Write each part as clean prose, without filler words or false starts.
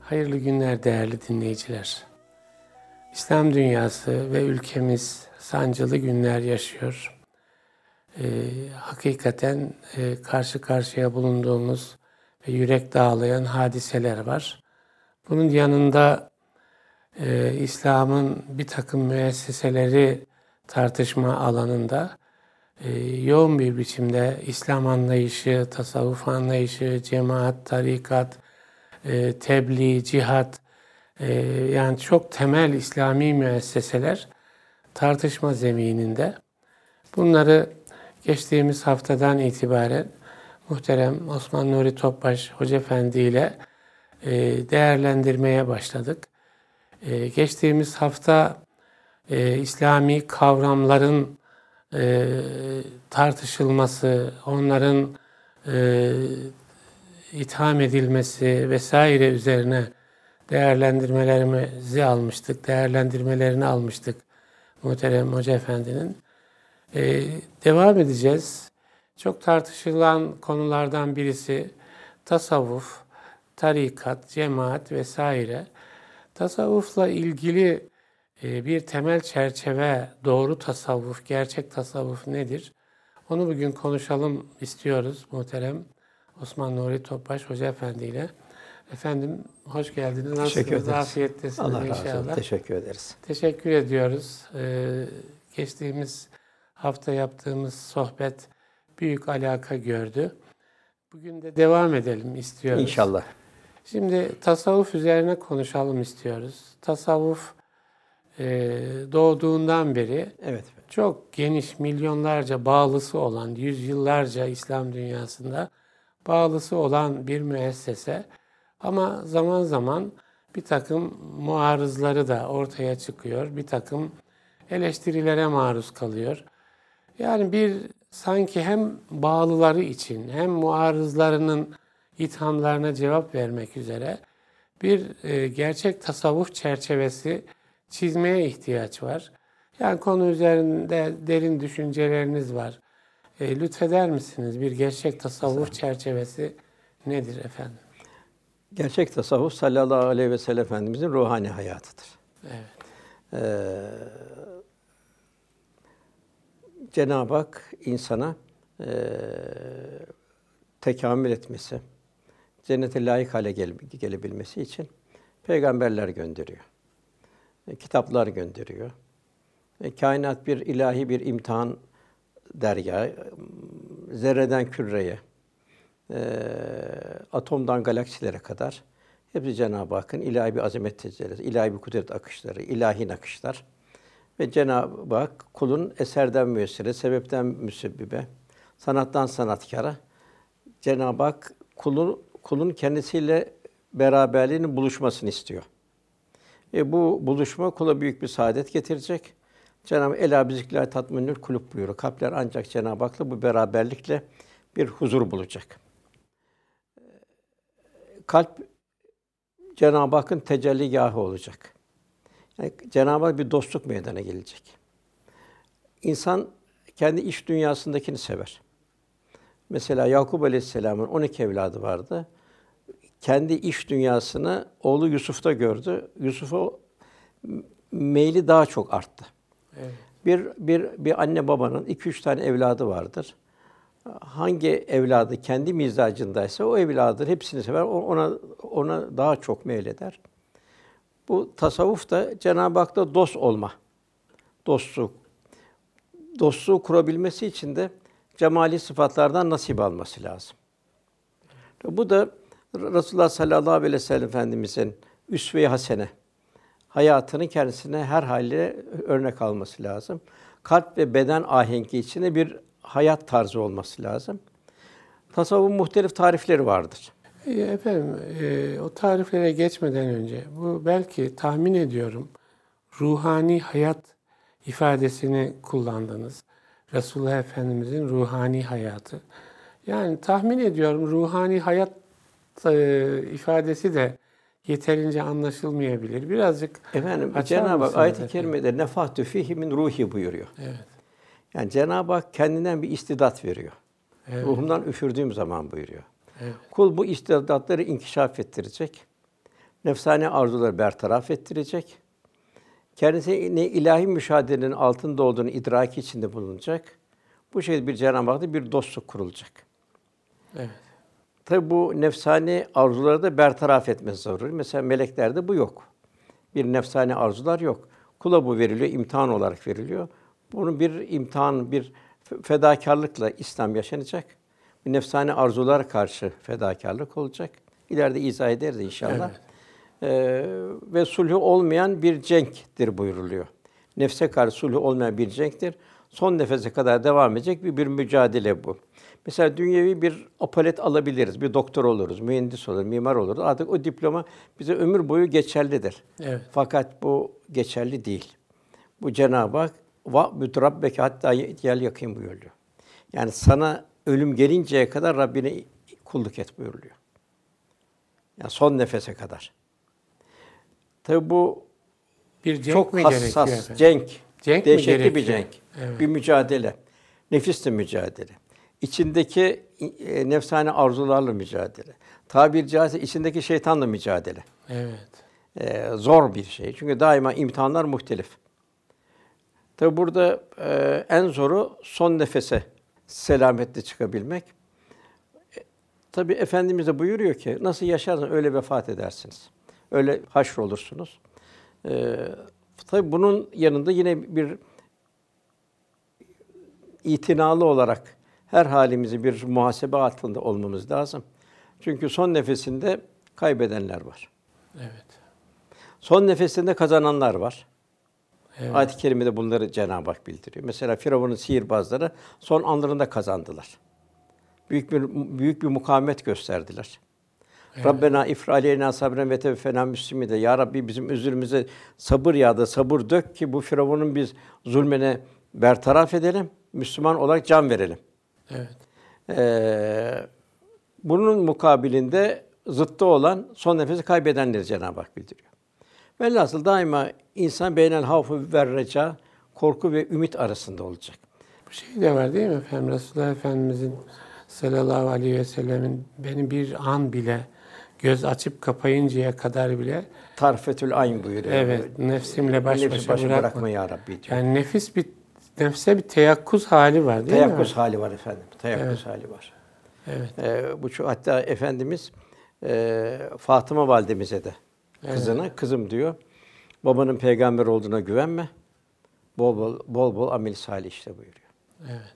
Hayırlı günler değerli dinleyiciler. İslam dünyası ve ülkemiz sancılı günler yaşıyor. Hakikaten karşı karşıya bulunduğumuz ve yürek dağlayan hadiseler var. Bunun yanında İslam'ın bir takım müesseseleri tartışma alanında yoğun bir biçimde İslam anlayışı, tasavvuf anlayışı, cemaat, tarikat, tebliğ, cihat, yani çok temel İslami müesseseler tartışma zemininde. Bunları geçtiğimiz haftadan itibaren muhterem Osman Nuri Topbaş Hoca Efendi ile değerlendirmeye başladık. Geçtiğimiz hafta İslami kavramların tartışılması, onların itham edilmesi vesaire üzerine değerlendirmelerini almıştık muhterem Hoca Efendi'nin. Devam edeceğiz. Çok tartışılan konulardan birisi tasavvuf, tarikat, cemaat vesaire. Tasavvufla ilgili bir temel çerçeve, doğru tasavvuf, gerçek tasavvuf nedir? Onu bugün konuşalım istiyoruz muhterem Osman Nuri Topbaş Hoca Efendi ile. Efendim hoş geldiniz. Nasılsınız? Afiyettesiniz Allah inşallah. razı olsun. Teşekkür ederiz. Teşekkür ediyoruz. Geçtiğimiz hafta yaptığımız sohbet büyük alaka gördü. Bugün de devam edelim istiyoruz. İnşallah. Şimdi tasavvuf üzerine konuşalım istiyoruz. Tasavvuf doğduğundan beri çok geniş, milyonlarca bağlısı olan, yüzyıllarca İslam dünyasında bağlısı olan bir müessese. Ama zaman zaman bir takım muarızları da ortaya çıkıyor. Bir takım eleştirilere maruz kalıyor. Yani sanki hem bağlıları için hem muarızlarının ithamlarına cevap vermek üzere bir gerçek tasavvuf çerçevesi çizmeye ihtiyaç var. Yani konu üzerinde derin düşünceleriniz var. Lütfeder misiniz? Bir gerçek tasavvuf çerçevesi nedir efendim? Gerçek tasavvuf sallallahu aleyhi ve sellem Efendimizin ruhani hayatıdır. Evet. Cenab-ı Hak insana tekamül etmesi, cennete layık hale gelebilmesi için peygamberler gönderiyor. Kitaplar gönderiyor. Kainat bir ilahi bir imtihan dergâhı, zerreden küreye, atomdan galaksilere kadar hepsi Cenab-ı Hakk'ın ilahi bir azamet tecellisi, ilahi bir kudret akışları, ilahi nakışlar. Ve Cenab-ı Hak kulun eserden müessire, sebepten müsebbibe, sanattan sanatkara Cenab-ı Hak kulun kendisiyle beraberliğinin buluşmasını istiyor. Bu buluşma kula büyük bir saadet getirecek. Cenab-ı Hak elâ bizikrillahi tatma'innül kulûb buyuruyor. Kalpler ancak Cenab-ı Hak'la bu beraberlikle bir huzur bulacak. Kalp Cenab-ı Hakk'ın tecelligâhı olacak. Yani Cenab-ı Hak bir dostluk meydana gelecek. İnsan kendi iç dünyasındakini sever. Mesela Yakup Aleyhisselam'ın 12 evladı vardı. Kendi iç dünyasını oğlu Yusuf'ta gördü. Yusuf'a meyli daha çok arttı. Evet. Bir anne babanın 2-3 tane evladı vardır. Hangi evladı kendi mizacındaysa o evladın hepsini sever. Ona daha çok meyleder. Bu tasavvuf da Cenab-ı Hak'la dost olma. Dostluğu kurabilmesi için de cemali sıfatlardan nasip alması lazım. Bu da Resulullah sallallahu aleyhi ve sellem Efendimizin üsve-i hasene hayatının kendisine her hâliyle örnek alması lazım. Kalp ve beden ahengi içinde bir hayat tarzı olması lazım. Tasavvufun muhtelif tarifleri vardır. Efendim, o tariflere geçmeden önce, bu belki tahmin ediyorum, ruhani hayat ifadesini kullandınız. Resulullah Efendimizin ruhani hayatı. Yani tahmin ediyorum ruhani hayat ifadesi de yeterince anlaşılmayabilir. Birazcık Cenab-ı Hak ayet-i kerimede nefahtü fîhî min ruhî buyuruyor. Evet. Yani Cenab-ı Hak kendinden bir istidat veriyor. Evet. Ruhumdan üfürdüğüm zaman buyuruyor. Evet. Kul bu istidatları inkişaf ettirecek nefsani arzuları bertaraf ettirecek. Kendisine ilahi müşahedenin altında olduğunu idraki içinde bulunacak. Bu şekilde bir Cenab-ı Hak'ta bir dostluk kurulacak. Evet. Tabi bu nefsani arzuları da bertaraf etmesi zaruri. Mesela meleklerde bu yok. Bir nefsani arzular yok. Kula bu veriliyor, imtihan olarak veriliyor. Bunun bir imtihan, bir fedakârlıkla İslam yaşanacak. Bir nefsani arzulara karşı fedakârlık olacak. İleride izah ederiz inşallah. Evet. Ve sulhü olmayan bir cenktir buyuruluyor. Nefse karşı sulhü olmayan bir cenktir. Son nefese kadar devam edecek bir mücadele bu. Mesela dünyevi bir apolet alabiliriz. Bir doktor oluruz, mühendis oluruz, mimar oluruz. Artık o diploma bize ömür boyu geçerlidir. Evet. Fakat bu geçerli değil. Bu Cenab-ı Hak "Va'bud rabbeke hattâ ye'tiyel yakîn" buyuruyor. Yani sana ölüm gelinceye kadar Rabbine kulluk et buyuruluyor. Yani son nefese kadar. Tabi bu Bir cenk çok mi hassas, gerekiyor efendim? cenk. Cenk mi Dehşetli bir gerekiyor? cenk. Evet. Bir mücadele. Nefisle mücadele. İçindeki nefsani arzularla mücadele. Tabiri caizse içindeki şeytanla mücadele. Evet. Zor bir şey. Çünkü daima imtihanlar muhtelif. Tabi burada en zoru son nefese selametle çıkabilmek. Tabi Efendimiz de buyuruyor ki nasıl yaşarsanız öyle vefat edersiniz. Öyle haşrolursunuz. Tabi bunun yanında yine bir itinalı olarak her halimizi bir muhasebe altında olmamız lazım. Çünkü son nefesinde kaybedenler var. Evet. Son nefesinde kazananlar var. Evet. Ayet-i kerimede bunları Cenab-ı Hak bildiriyor. Mesela Firavun'un sihirbazları son anlarında kazandılar. Büyük bir mukavemet gösterdiler. Evet. Rabbena ifra aleyna sabren ve tevfena müslimin de. Ya Rabbi bizim üzerimize sabır yağdır, sabır dök ki bu Firavun'un biz zulmüne bertaraf edelim, Müslüman olarak can verelim. Evet. Bunun mukabilinde zıttı olan son nefesi kaybedenleri Cenab-ı Hak bildiriyor. Velhasıl daima insan beynel havfu ve reca, korku ve ümit arasında olacak. Bu şey de var değil mi efendim? Resulullah Efendimizin sallallahu aleyhi ve sellemin beni bir an bile göz açıp kapayıncaya kadar bile Tarfetül ayn buyuruyor. evet nefsimle baş Nefsi başa bırakma. ya Rabbi diyor. Yani nefse bir teyakkuz hali var değil mi? Teyakkuz hali var efendim. Teyakkuz hali var. Evet. Bu çok, hatta Efendimiz Fatıma validemize de kızına kızım diyor. Babanın peygamber olduğuna güvenme. Bol bol amel salih işte buyuruyor. Evet.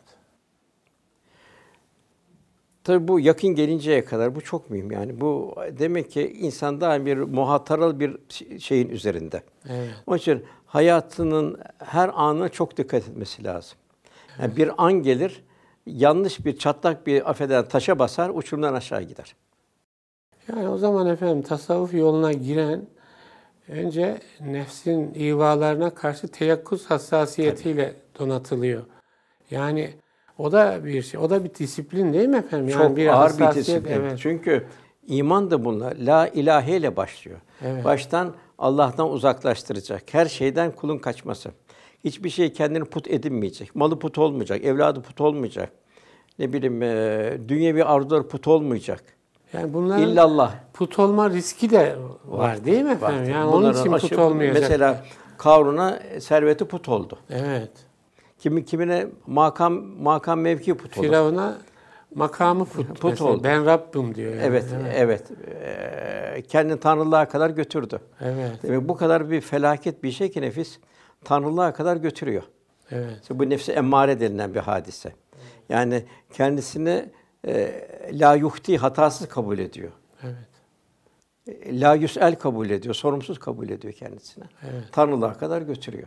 Tabii bu yakın gelinceye kadar bu çok mühim yani. Bu demek ki insan daim bir muhataralı bir şeyin üzerinde. Evet. Onun için hayatının her anına çok dikkat etmesi lazım. Yani bir an gelir, yanlış bir çatlak bir taşa basar, uçurumdan aşağı gider. Yani o zaman efendim tasavvuf yoluna giren önce nefsin ivalarına karşı teyakkuz hassasiyetiyle donatılıyor. Yani o da bir şey, o da bir disiplin değil mi efendim? Yani Çok bir ağır bir hassasiyet, disiplin. evet. Çünkü iman da bunlar. La ilahe ile başlıyor. Evet. Baştan Allah'tan uzaklaştıracak. Her şeyden kulun kaçması. Hiçbir şey kendini put edinmeyecek. Malı put olmayacak, evladı put olmayacak. Ne bileyim, dünyevi arzuları put olmayacak. Yani bunların İllallah. put olma riski de var değil mi efendim? Vardır. Yani Bunların onun için put aşı- olmayacak. Mesela Karun'a serveti put oldu. Evet. Kimine makam mevki put oldu. Firavun'a makamı put mesela. oldu. Ben Rabbim diyor yani. Evet. Kendini tanrılığa kadar götürdü. Evet. Demek bu kadar bir felaket bir şey ki nefis tanrılığa kadar götürüyor. Evet. İşte bu nefsi emmare denilen bir hadise. Yani kendisini la yuhti hatasız kabul ediyor. Evet. La yüs'el kabul ediyor, sorumsuz kabul ediyor kendisine. Evet. Tanrılığa kadar götürüyor.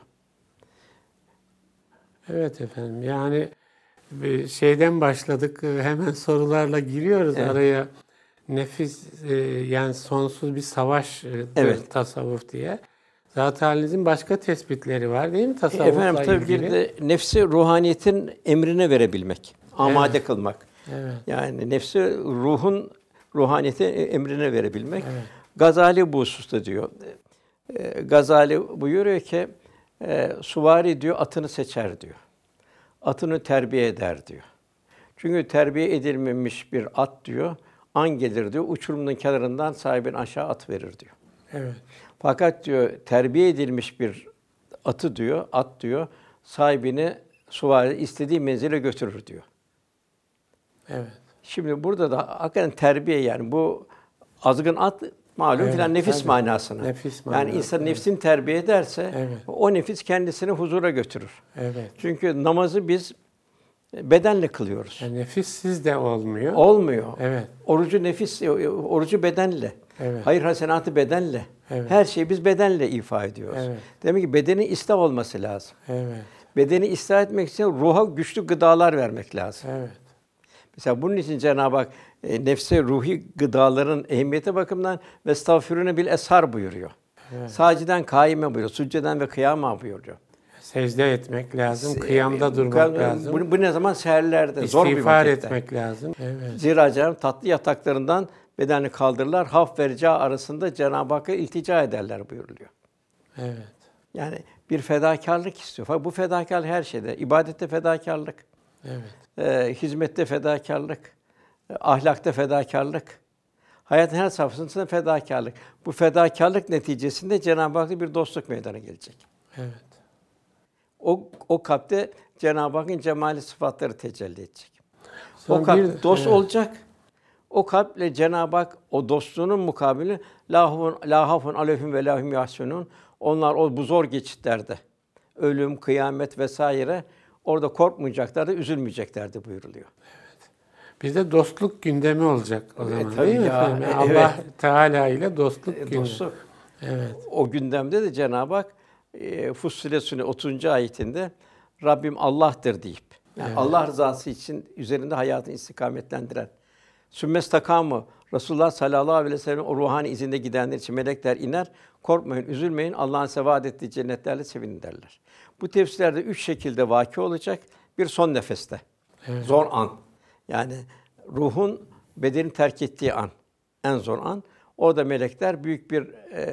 Evet efendim. Yani bir şeyden başladık. Hemen sorularla giriyoruz araya. Nefis yani sonsuz bir savaş Evet. tasavvuf diye. Zat-ı halinizin başka tespitleri var değil mi tasavvufla Efendim tabii ilgili? bir de nefsi ruhaniyetin emrine verebilmek, amade kılmak. Evet. Yani nefsi ruhun ruhaniyeti emrine verebilmek. Evet. Gazali bu hususta diyor. Gazali buyuruyor ki suvari diyor atını seçer diyor. Atını terbiye eder diyor. Çünkü terbiye edilmemiş bir at diyor, an gelir diyor, uçurumun kenarından sahibine aşağı at verir diyor. Evet. Fakat diyor terbiye edilmiş bir atı diyor, at diyor, sahibini süvari istediği menzile götürür diyor. Evet. Şimdi burada da hakikaten terbiye yani bu azgın at malum Evet, filan nefis tabii. manasına. Nefis Yani manası, insan evet. nefsini terbiye ederse Evet. o nefis kendisini huzura götürür. Evet. Çünkü namazı biz bedenle kılıyoruz. Yani nefissiz de olmuyor. Olmuyor. Evet. Orucu bedenle. Evet. Hayır hasenatı bedenle. Evet. Her şeyi biz bedenle ifa ediyoruz. Evet. Demek ki bedenin ıslah olması lazım. Evet. Bedeni ıslah etmek için ruha güçlü gıdalar vermek lazım. Evet. Mesela bunun için Cenab-ı Hak nefse ruhi gıdaların ehemmiyeti bakımından "Vestağfirûne bil eshar" buyuruyor. Evet. Saciden kaime buyuruyor. Succeden ve kıyama buyuruyor. Secde etmek lazım, kıyamda durmak lazım. Bu ne zaman? Seherlerde, zor bir İstiğfar vakitte. etmek lazım. Evet. Zira Cenab-ı Hak tatlı yataklarından bedenini kaldırırlar. Haf ve rica arasında Cenab-ı Hakk'a iltica ederler buyuruluyor. Evet. Yani bir fedakârlık istiyor. Fakat bu fedakârlık her şeyde. İbadette fedakârlık, Evet. hizmette fedakârlık, ahlakta fedakârlık, hayatın her safhasında fedakârlık. Bu fedakârlık neticesinde Cenab-ı Hak'la bir dostluk meydana gelecek. Evet. O kalpte Cenab-ı Hakk'ın cemali sıfatları tecelli edecek. Son O kalp bir- dost evet. olacak. O kalple Cenab-ı Hak o dostluğunun mukabili la hafun aleyhim ve lahum yahsunun. Onlar bu zor geçitlerde ölüm, kıyamet vesaire orada korkmayacaklardı, üzülmeyeceklerdi buyuruluyor. Bizde dostluk gündemi olacak o zaman tabii değil mi ya, efendim? evet. Allah Teala ile dostluk gündemi. Dostluk. Evet. O gündemde de Cenab-ı Hak Fussilet Sûresi 30. ayetinde Rabbim Allah'tır deyip yani Evet. Allah rızası için üzerinde hayatını istikametlendiren sümmestakamu Resulullah sallallahu aleyhi ve sellem o ruhani izinde gidenler için melekler iner. Korkmayın, üzülmeyin. Allah'ın sevaat ettiği cennetlerle sevinin derler. Bu tefsirlerde 3 şekilde vâki olacak. Bir son nefeste. Evet. Zor an. Yani ruhun bedeni terk ettiği an. En zor an. Orada melekler büyük bir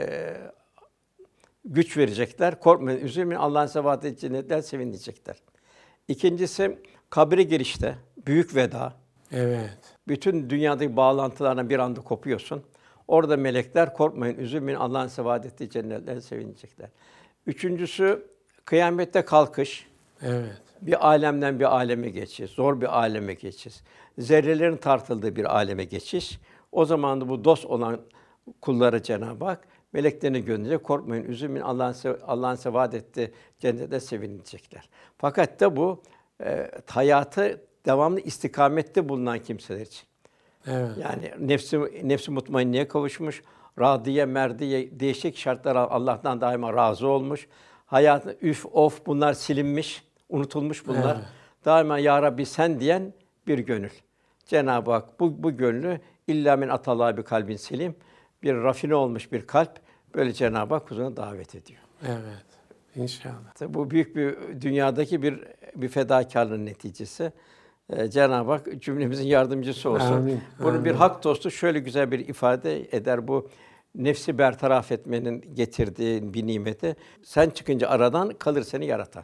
güç verecekler. Korkmayın, üzülmeyin. Allah'ın sevaat ettiği cennetler sevinecekler. İkincisi kabire girişte büyük veda. Evet. Bütün dünyadaki bağlantılardan bir anda kopuyorsun. Orada melekler korkmayın, üzülmeyin. Allah'ın sevaat ettiği cennetlerle sevinecekler. Üçüncüsü kıyamette kalkış. Evet. Bir alemden bir aleme geçiş, zor bir aleme geçiş. Zerrelerin tartıldığı bir aleme geçiş. O zaman da bu dost olan kulları Cenab-ı Hak meleklerini gönderecek. Korkmayın, üzülmeyin. Allah'ın sevaat ettiği cennete sevinecekler. Fakat da bu hayatı devamlı istikamette bulunan kimseler için. Evet. Yani nefsi mutmainneye kavuşmuş, radiye, merdiye değişik şartlara Allah'tan daima razı olmuş. Hayatı üf, of bunlar silinmiş, unutulmuş bunlar. Evet. Daima ya Rabbi sen diyen bir gönül. Cenab-ı Hak bu gönlü illa min atalâ bi kalbin selim bir rafine olmuş bir kalp böyle Cenab-ı Hak huzuruna davet ediyor. Evet. İnşallah. Tabii bu büyük bir dünyadaki bir fedakârlığın neticesi. Cenab-ı Hak cümlemizin yardımcısı olsun. Amin, Bunun bir amin. hak dostu şöyle güzel bir ifade eder bu nefsi bertaraf etmenin getirdiği bir nimeti. Sen çıkınca aradan kalır seni yaratan.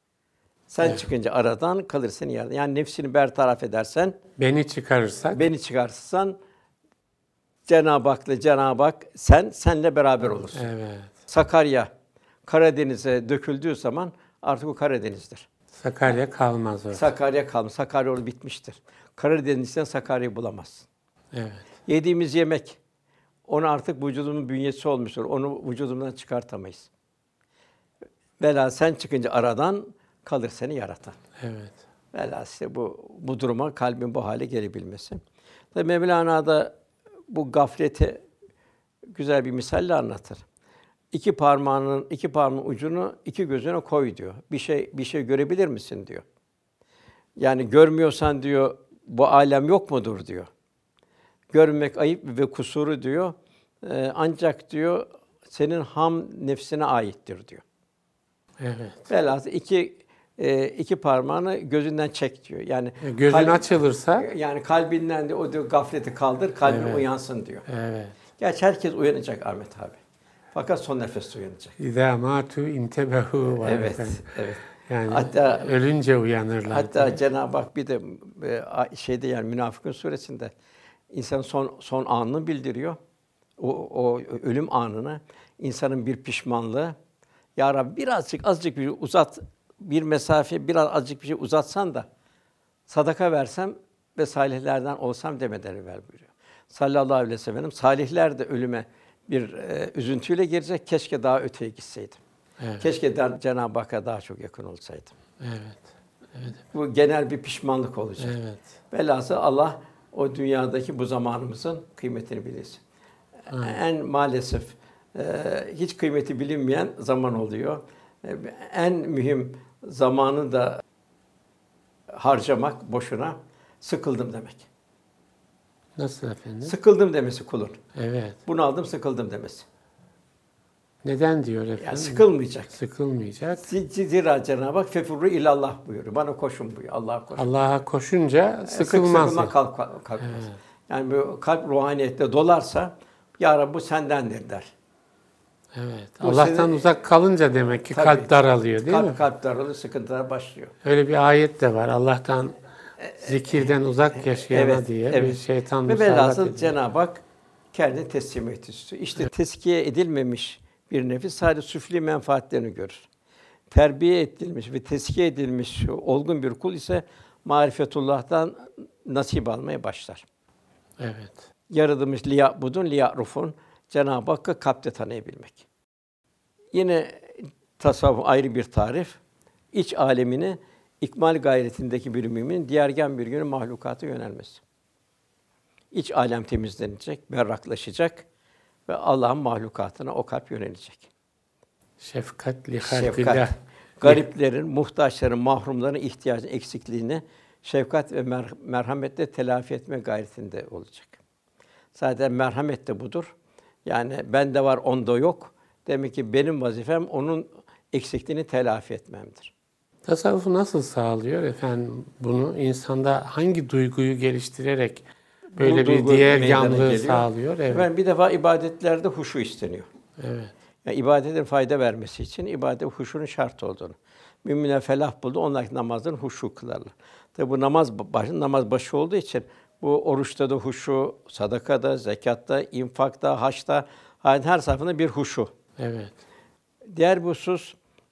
Sen Evet. çıkınca aradan kalır seni yaratan. Yani nefsini bertaraf edersen, Beni çıkarırsak beni çıkarırsan Cenab-ı Hak senle beraber olursun. evet. Sakarya Karadeniz'e döküldüğü zaman artık o Karadeniz'dir. Sakarya kalmaz orada. Sakarya kalmış. Sakarya orada bitmiştir. Karadeniz'den Sakarya'yı bulamazsın. Evet. Yediğimiz yemek, onu artık vücudumun bünyesi olmuştur. Onu vücudumdan çıkartamayız. Velhâsıl sen çıkınca aradan kalır seni yaratan. Evet. Velhâsıl bu duruma kalbin bu hale gelebilmesi. Tabii Mevlana da bu gafleti güzel bir misalle anlatır. İki parmağın ucunu iki gözüne koy diyor. Bir şey görebilir misin diyor. Yani görmüyorsan diyor bu alem yok mudur diyor. Görmek ayıp ve kusuru diyor. Ancak diyor senin ham nefsine aittir diyor. Evet. Velhâsıl iki parmağını gözünden çek diyor. Yani Gözün açılırsa yani kalbinden de o diyor gafleti kaldır, kalbin Evet. uyansın diyor. evet. Gerçi herkes uyanacak Ahmet abi. Fakat son nefeste uyanacak. İzâ mâtû intebehu var Evet, efendim. evet. Yani Hatta- ölünce uyanırlar. Hatta Cenab-ı Hak bir de şeyde yani Münafıkun suresinde insanın son anını bildiriyor. o ölüm anını insanın bir pişmanlığı. Ya Rabbi birazcık azıcık bir uzat bir mesafe biraz azıcık bir şey uzatsan da sadaka versem ve salihlerden olsam demeden evvel buyuruyor. Sallallahu aleyhi ve sellem salihler de ölüme bir üzüntüyle girecek. Keşke daha öteye gitseydim. Evet. Keşke Cenab-ı Hakk'a daha çok yakın olsaydım. Evet. Evet. Bu genel bir pişmanlık olacak. Evet. Velhasıl Allah o dünyadaki bu zamanımızın kıymetini bilirsin. En maalesef hiç kıymeti bilinmeyen zaman oluyor. En mühim zamanı da harcamak boşuna sıkıldım demek. Nasıl efendim? Sıkıldım demesi kulun. Evet. Bunaldım, sıkıldım demesi. Neden diyor efendim? Yani sıkılmayacak. Sıkılmayacak. Zira Cenab-ı Hak fefurru ilallah buyuruyor. Bana koşun buyuruyor. Allah'a koşun. Allah'a koşunca sıkılmaz. Sıkılma kalkmaz. Evet. Yani bu kalp ruhaniyette dolarsa ya Rabbi bu sendendir der. Evet. Bu Allah'tan uzak kalınca demek ki tabii, kalp daralıyor değil mi? Kalp daralıyor, sıkıntılar başlıyor. Öyle bir ayet de var. Allah'tan zikirden uzak yaşayana diye bir şeytan ve musallat velhasıl ediyor. Cenab-ı Hak kendini teslim istiyor. İşte tezkiye edilmemiş bir nefis sadece süfli menfaatlerini görür. Terbiye edilmiş ve tezkiye edilmiş olgun bir kul ise marifetullah'tan nasip almaya başlar. Evet. Yaratılmış liya'budun liya'rufun Cenab-ı Hakk'ı kalpte tanıyabilmek. Yine tasavvuf ayrı bir tarif. İç alemini ikmal gayretindeki bir müminin diğergen bir günü mahlukata yönelmesi. İç alem temizlenecek, berraklaşacak ve Allah'ın mahlukatına o kalp yönelecek. Şefkat li halkillah. Gariplerin, muhtaçların, mahrumların ihtiyacı eksikliğini şefkat ve merhametle telafi etme gayretinde olacak. Zaten merhamet de budur. Yani bende var, onda yok. Demek ki benim vazifem onun eksikliğini telafi etmemdir. Tasavvufu nasıl sağlıyor efendim bunu? İnsanda hangi duyguyu geliştirerek böyle Bu bir duygu diğer meydana yanlığı geliyor. sağlıyor? Evet. Efendim bir defa ibadetlerde huşu isteniyor. Evet. Yani ibadetin fayda vermesi için ibadet huşunun şart olduğunu. Müminler felah buldu, onlar namazdan huşu kılarlar. Tabi bu namaz başı olduğu için bu oruçta da huşu, sadakada, zekatta, infakta, haçta, her safhada bir huşu. Evet. Diğer bir husus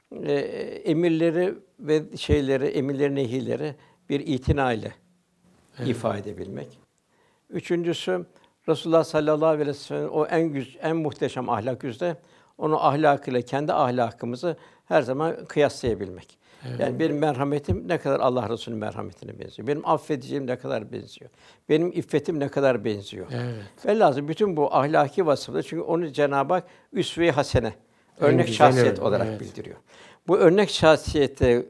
emirleri ve emirleri, nehirleri bir itina ile ifade edebilmek. Üçüncüsü Resulullah sallallahu aleyhi ve sellem o en muhteşem ahlak yüzde onu ahlakıyla kendi ahlakımızı her zaman kıyaslayabilmek. Evet. Yani benim merhametim ne kadar Allah Resulü'nün merhametine benziyor. Benim affediciliğim ne kadar benziyor. Benim iffetim ne kadar benziyor. Evet. Velhâsıl bütün bu ahlaki vasıflar çünkü onu Cenab-ı Hak üsve-i hasene, örnek şahsiyet olarak bildiriyor. Bu örnek şahsiyete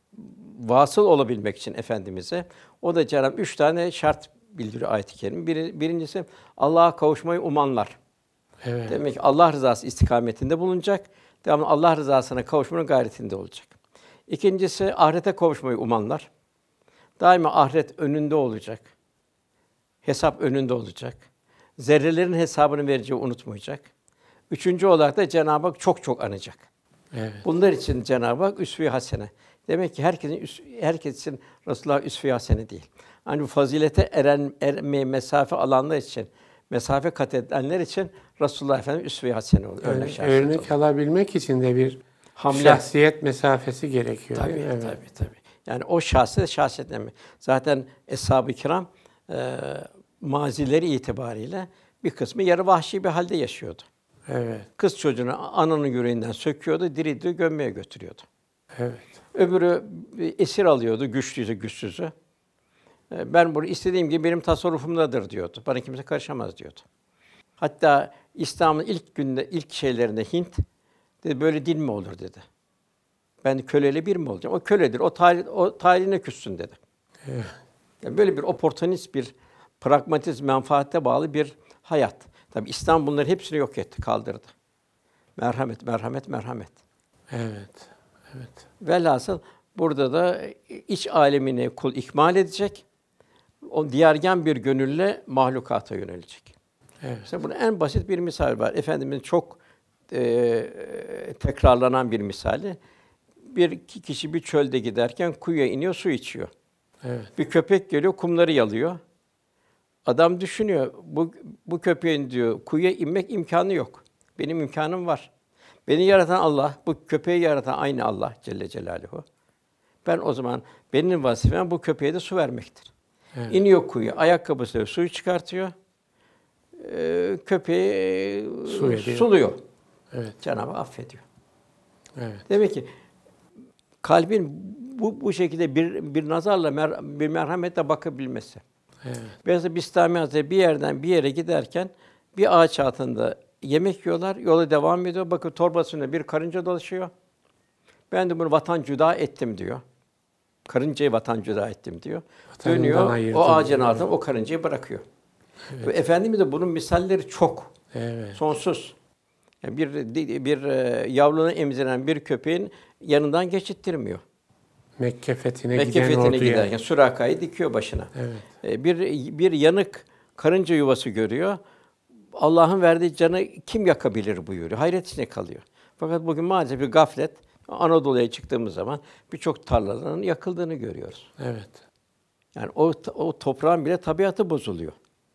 vasıl olabilmek için Efendimiz'e o da Cenab-ı Hak 3 tane şart bildiriyor ayet-i kerime. Birincisi Allah'a kavuşmayı umanlar. Evet. Demek ki Allah rızası istikametinde bulunacak. Devamlı Allah rızasına kavuşmanın gayretinde olacak. İkincisi ahirete kavuşmayı umanlar. Daima ahiret önünde olacak. Hesap önünde olacak. Zerrelerin hesabını vereceği unutmayacak. Üçüncü olarak da Cenab-ı Hak çok anacak. Evet. Bunlar için Cenab-ı Hak üsve-i hasene. Demek ki herkes için Resulullah üsve-i hasene değil. Hani bu fazilete ermeye mesafe alanlar için, mesafe kat edenler için Resulullah Efendimiz üsve-i hasene olur. Örnek alabilmek için de bir şahsiyet mesafesi gerekiyor. Tabii. Yani o şahsiyet demek. Zaten Eshab-ı Kiram mazileri itibariyle bir kısmı yarı vahşi bir halde yaşıyordu. Evet. Kız çocuğunu ananın yüreğinden söküyordu, diri gömmeye götürüyordu. Evet. Öbürü esir alıyordu, güçlüyse güçsüzü. Ben bunu istediğim gibi benim tasarrufumdadır diyordu. Bana kimse karışamaz diyordu. Hatta İslam'ın ilk şeylerinde Hint dedi böyle din mi olur dedi. Ben köleyle bir mi olacağım? O köledir. O tarihine küssün dedi. Evet. Yani böyle bir oportunist, bir pragmatizm, menfaate bağlı bir hayat. Tabii İslam bunların hepsini yok etti, kaldırdı. Merhamet. Evet. Velhasıl burada da iç alemini kul ikmal edecek. O diyargen bir gönülle mahlukata yönelecek. Evet. Mesela bunun en basit bir misal var. Efendimiz'in çok tekrarlanan bir misali. Bir kişi bir çölde giderken kuyuya iniyor, su içiyor. Evet. Bir köpek geliyor, kumları yalıyor. Adam düşünüyor, bu köpeğin diyor kuyuya inmek imkânı yok. Benim imkânım var. Beni yaratan Allah, bu köpeği yaratan aynı Allah Celle Celaluhu. Ben o zaman benim vazifem bu köpeğe de su vermektir. Evet. İniyor kuyuya, ayakkabısıyla suyu çıkartıyor. Köpeği suluyor. Evet. Cenab-ı Hak affediyor. Evet. Demek ki kalbin bu şekilde bir nazarla bir merhametle bakabilmesi. Evet. Beyazıt Bistami Hazretleri bir yerden bir yere giderken bir ağaç altında yemek yiyorlar, yola devam ediyor. Bakın torbasında bir karınca dolaşıyor. Ben de bunu vatan cüda ettim diyor. Karıncayı vatan cüda ettim diyor. Vatanından Dönüyor, ayırdım o ağacın diyor. altına o karıncayı bırakıyor. Evet. Ve Efendimiz de bunun misalleri çok, Evet. sonsuz. Yani bir yavrunu emziren bir köpeğin yanından geçittirmiyor. Mekke fethine Mekke giden fethine orduya. giderken Süraka'yı dikiyor başına. Evet. Bir yanık karınca yuvası görüyor. Allah'ın verdiği canı kim yakabilir buyuruyor. Hayret içine kalıyor. Fakat bugün maalesef bir gaflet. Anadolu'ya çıktığımız zaman birçok tarlaların yakıldığını görüyoruz. Evet. Yani o toprağın bile tabiatı bozuluyor.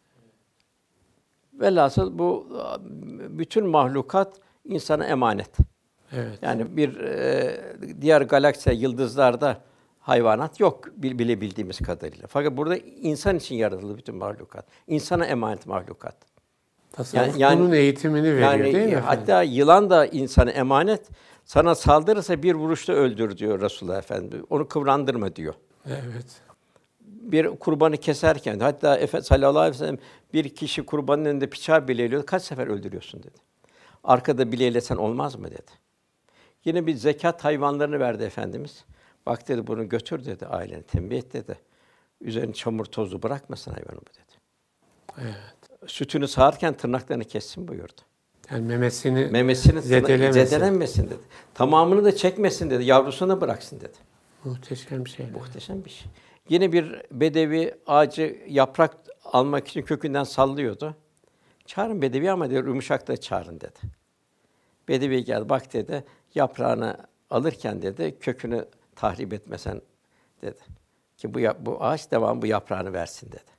Velhasıl bu bütün mahlukat insana emanet. Evet. Yani diğer galaksi, yıldızlarda hayvanat yok bilebildiğimiz kadarıyla. Fakat burada insan için yaratıldı bütün mahlukat. İnsana emanet mahlukat. Tasavvuf Yani- bunun eğitimini veriyor değil mi efendim? hatta yılan da insana emanet. Sana saldırırsa bir vuruşta öldür diyor Resulullah Efendimiz. Onu kıvrandırma diyor. Evet. Bir kurbanı keserken hatta Efendimiz sallallahu aleyhi ve sellem bir kişi kurbanın önünde bıçağı bileğiyle kaç sefer öldürüyorsun dedi. Arkada bileğlesen olmaz mı dedi. Yine bir zekat hayvanlarını verdi Efendimiz. Bak dedi bunu götür dedi aileni tembih et dedi. Üzerine çamur tozu bırakmasın hayvanı bu dedi. Evet. Sütünü sağarken tırnaklarını kessin buyurdu. Yani memesini Memesini Zedelemesin. zedelenmesin dedi. Tamamını da çekmesin dedi. Yavrusuna bıraksın dedi. muhteşem şey. Muhteşem bir şey. Yine bir bedevi ağacı yaprak almak için kökünden sallıyordu. Çağırın bedevi ama diyor yumuşakta çağırın dedi. Bedevi geldi bak dedi yaprağını alırken dedi kökünü tahrip etmesen dedi. Ki bu ağaç devam bu yaprağını versin dedi.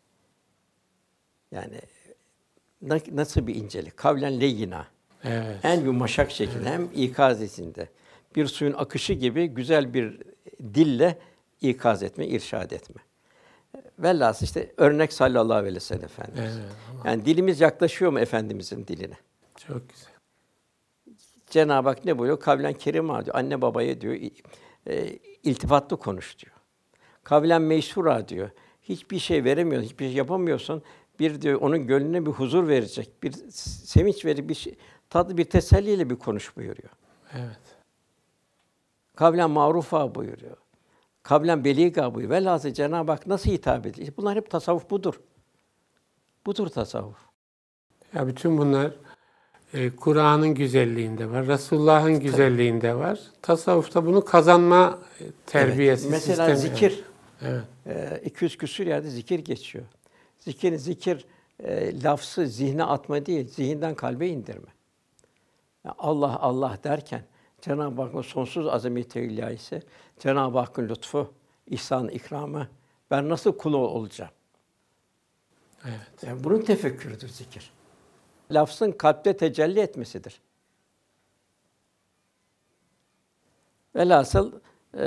Yani nasıl bir incelik? Kavlen leyyina. Evet. En yumuşak şekilde hem ikaz içinde bir suyun akışı gibi güzel bir dille ikaz etme, irşad etme. Velhâsıl işte örnek sallallahu aleyhi ve sellem Efendimiz. Evet. Yani dilimiz yaklaşıyor mu Efendimizin diline? Çok güzel. Cenab-ı Hak ne buyuruyor? Kavlen kerîmâ diyor. Anne babaya diyor iltifatlı konuş diyor. Kavlen meysûrâ diyor. Hiçbir şey veremiyorsun, hiçbir şey yapamıyorsun. Bir diyor onun gönlüne bir huzur verecek, bir sevinç verecek bir şey, tatlı bir teselliyle bir konuş buyuruyor. Evet. Kavlen ma'rufa buyuruyor. Kavlen beliga buyuruyor. Velhâsıl Cenab-ı Hak nasıl hitap ediyor? İşte bunlar hep tasavvuf budur. Budur tasavvuf. Ya bütün bunlar Kur'an'ın güzelliğinde var, Resulullah'ın güzelliğinde var. Tasavvufta bunu kazanma terbiyesi Evet. Mesela sistemi. zikir. Evet. 200 küsur yerde zikir geçiyor. Zikir lafzı zihne atma değil, zihinden kalbe indirme. Yani Allah Allah derken Cenab-ı Hakk'ın sonsuz azameti ilahisi, Cenab-ı Hakk'ın lütfu, ihsan, ikramı ben nasıl kulu olacağım? Evet. Yani bunun tefekkürüdür zikir. Lafzın kalpte tecelli etmesidir. Velhasıl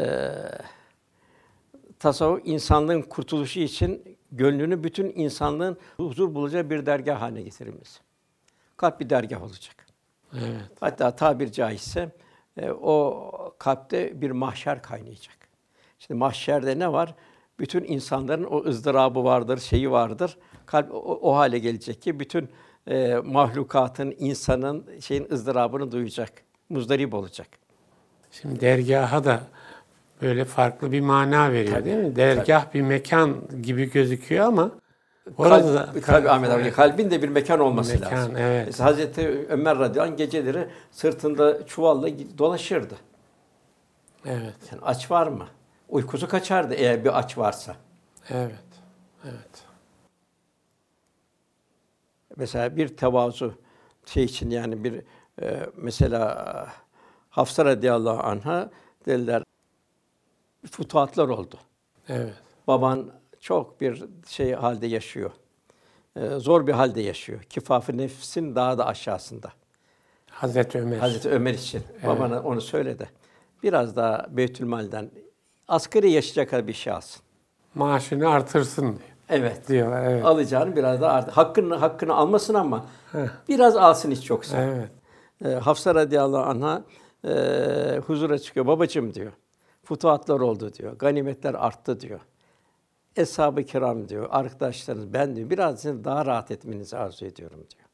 tasavvuf insanlığın kurtuluşu için gönlünü bütün insanlığın huzur bulacağı bir dergâh haline getirilmesi. Kalp bir dergâh olacak. Evet. Hatta tabir caizse o kalpte bir mahşer kaynayacak. Şimdi mahşerde ne var? Bütün insanların o ızdırabı vardır, şeyi vardır. Kalp o hale gelecek ki bütün mahlukatın, insanın ızdırabını duyacak, muzdarip olacak. Şimdi dergaha da böyle farklı bir mana veriyor Tabii, değil mi? Dergah bir mekan gibi gözüküyor ama orada da Tabii Ahmet abi, kalbin de bir mekan olması Mekan, lazım. evet. Mesela Hazreti Ömer radıyallahu anh geceleri sırtında çuvalla dolaşırdı. Evet. Yani aç var mı? Uykusu kaçardı eğer bir aç varsa. Evet. Evet. Mesela bir tevazu için yani mesela Hafsa radıyallahu anh'a dediler fütuhatlar oldu. Evet. Baban çok bir halde yaşıyor. zor bir halde yaşıyor. Kifaf-ı nefsin daha da aşağısında. Hazreti Ömer. Hazreti Ömer için. Evet. Babana onu söyle de biraz daha Beytülmal'den asgari yaşayacak kadar bir şey alsın. Maaşını artırsın diyor. Evet. Diyorlar. Evet. Alacağını biraz daha hakkını almasın ama biraz alsın hiç yoksa. Evet. Hafsa radıyallahu anh'a huzura çıkıyor. Babacığım diyor. Futuhatlar oldu diyor. Ganimetler arttı diyor. Eshab-ı kiram diyor. Arkadaşlarınız ben diyor. Biraz sizin daha rahat etmenizi arzu ediyorum diyor.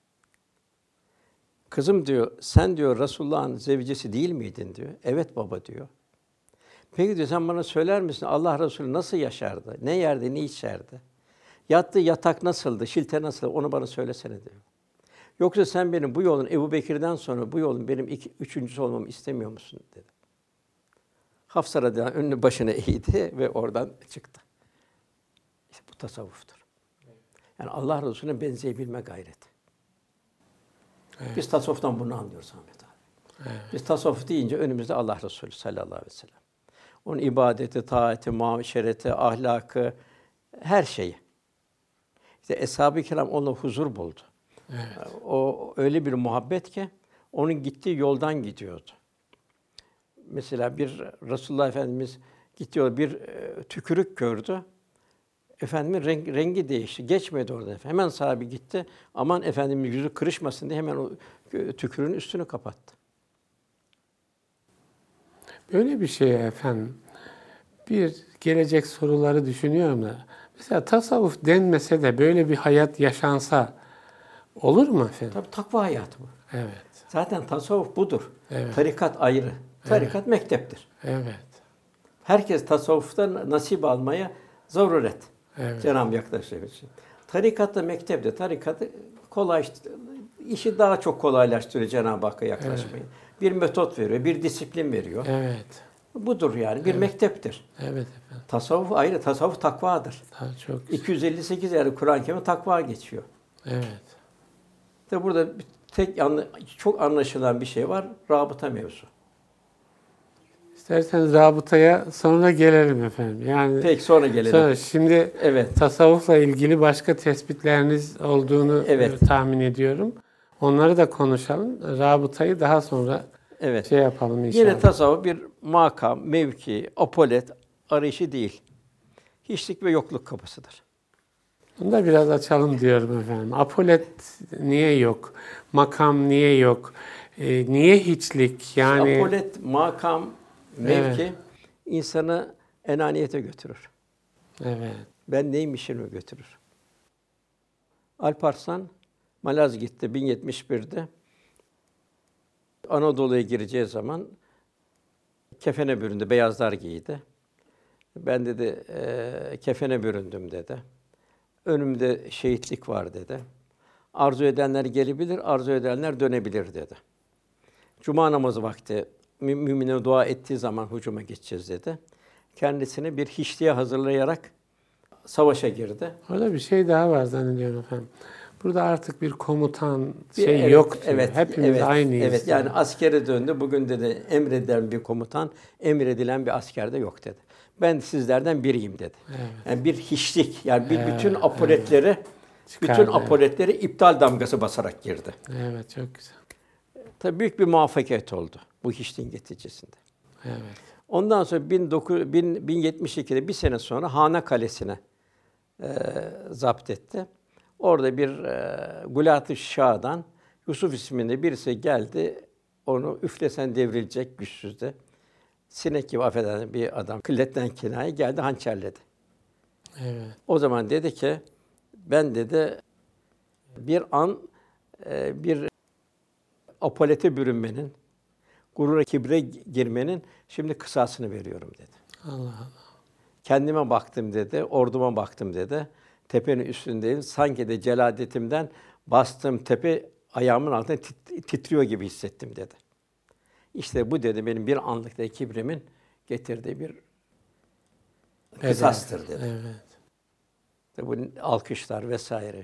Kızım diyor, sen diyor Resulullah'ın zevcesi değil miydin diyor. Evet baba diyor. Peki diyor sen bana söyler misin Allah Resulü nasıl yaşardı? Ne yerdi, ne içerdi? Yattığı yatak nasıldı, şilte nasıldı? Onu bana söylesene diyor. Yoksa sen benim bu yolun Ebubekir'den sonra bu yolun benim üçüncüsü olmamı istemiyor musun dedi. Hafsa radıyallahu anh önünü başına eğdi ve oradan çıktı. İşte bu tasavvuftur. Yani Allah Resulü'ne benzeyebilme gayreti. Evet. Biz tasavvuftan bunu anlıyoruz Ahmet abi. Evet. Biz tasavvuf deyince önümüzde Allah Resulü sallallahu aleyhi ve sellem. Onun ibadeti, taati, muaşereti, ahlakı, her şeyi. İşte Eshab-ı Kiram onunla huzur buldu. Evet. O öyle bir muhabbet ki onun gittiği yoldan gidiyordu. Mesela bir Resulullah Efendimiz gidiyor bir tükürük gördü. Efendimin rengi değişti. Geçmedi orada. Hemen sahabe gitti. Aman Efendimiz yüzü kırışmasın diye hemen o tükürüğün üstünü kapattı. Böyle bir şey efendim. Bir gelecek soruları düşünüyorum da. Mesela tasavvuf denmese de böyle bir hayat yaşansa olur mu efendim? Tabii takva hayatı bu. Evet. Zaten tasavvuf budur. Evet. Tarikat ayrı. Tarikat mekteptir. Evet. Herkes tasavvuftan nasip almaya zaruret. Evet. Cenab-ı yaklaşır için. Tarikatta mektepte tarikatı işi daha çok kolaylaştırıyor Cenab-ı Hakk'a yaklaşmayı. Bir metot veriyor, bir disiplin veriyor. Evet. Budur yani bir mekteptir. Evet efendim. Tasavvuf ayrı, tasavvuf takvadır. Daha çok. 258 yerde Kur'an-ı Kerim'de takva geçiyor. Evet. İşte burada çok anlaşılan bir şey var, rabıta mevzu. İsterseniz rabıtaya sonra gelelim efendim. Yani Peki sonra gelelim. sonra, şimdi Evet. tasavvufla ilgili başka tespitleriniz olduğunu Evet. tahmin ediyorum. Onları da konuşalım. Rabıtayı daha sonra Evet. şey yapalım inşallah. Yine tasavvuf bir makam, mevki, apolet arayışı değil. Hiçlik ve yokluk kapısıdır. Bunu da biraz açalım diyorum efendim. Apolet niye yok? Makam niye yok? Niye hiçlik? Yani Apolet, makam, mevki Evet. insanı enaniyete götürür. evet. Ben neymişimi götürür. Alparslan Malazgirt'te 1071'de Anadolu'ya gireceği zaman kefene büründü, beyazlar giydi. Ben dedi kefene büründüm dedi. Önümde şehitlik var dedi. Arzu edenler gelebilir, arzu edenler dönebilir dedi. Cuma namazı vakti mümine dua ettiği zaman hücuma geçeceğiz dedi. Kendisini bir hiçliğe hazırlayarak savaşa girdi. Orada bir şey daha var zannediyorum efendim. Burada artık bir komutan Evet, yok diyor. evet, Hepimiz evet, aynıyız. Evet, yani askere döndü. Bugün dedi emredilen bir komutan, emredilen bir asker de yok dedi. Ben sizlerden biriyim dedi. Evet. Yani bir hiçlik, yani bütün Evet, apoletleri, Çıkardı, bütün apoletleri iptal damgası basarak girdi. Evet, çok güzel. Tabii büyük bir muvaffakiyet oldu bu hiçliğin neticesinde. Evet. Ondan sonra 1072'de bir sene sonra Hana Kalesi'ne zapt etti. Orada bir Gulat-ı Şah'dan Yusuf isminde birisi geldi. Onu üflesen devrilecek güçsüzde. Sinek gibi affedersin bir adam. Killetten kinaye geldi hançerledi. Evet. O zaman dedi ki ben dedi bir an bir apolete bürünmenin, gurura kibre girmenin şimdi kısasını veriyorum dedi. Allah Allah. Kendime baktım dedi, orduma baktım dedi. Tepenin üstündeyim. Sanki de celadetimden bastığım tepe ayağımın altında titriyor gibi hissettim dedi. İşte bu dedi benim bir anlıktaki kibrimin getirdiği bir kısastır dedi. Evet. Bu alkışlar vesaire,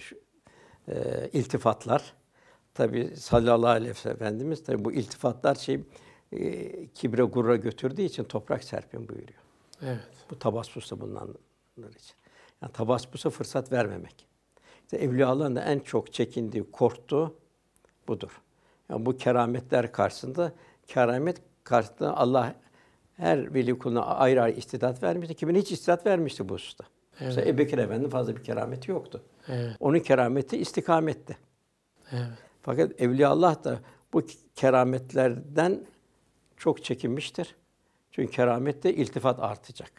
iltifatlar. Tabi sallallahu aleyhi ve sellem Efendimiz tabi bu iltifatlar kibre gurura götürdüğü için toprak serpin buyuruyor. Evet. Bu tabassusta bulunanlar için. Yani tabassusa fırsat vermemek. İşte Evliyaullah'ın da en çok çekindiği, korktuğu budur. Yani bu kerametler karşısında, keramet karşısında Allah her veli kuluna ayrı ayrı istidat vermişti. Kimine hiç istidat vermişti bu hususta. Evet. Mesela Ebubekir Efendi'nin fazla bir kerameti yoktu. Evet. Onun kerameti istikametti. Evet. Fakat Evliyaullah da bu kerametlerden çok çekinmiştir. Çünkü keramette iltifat artacak.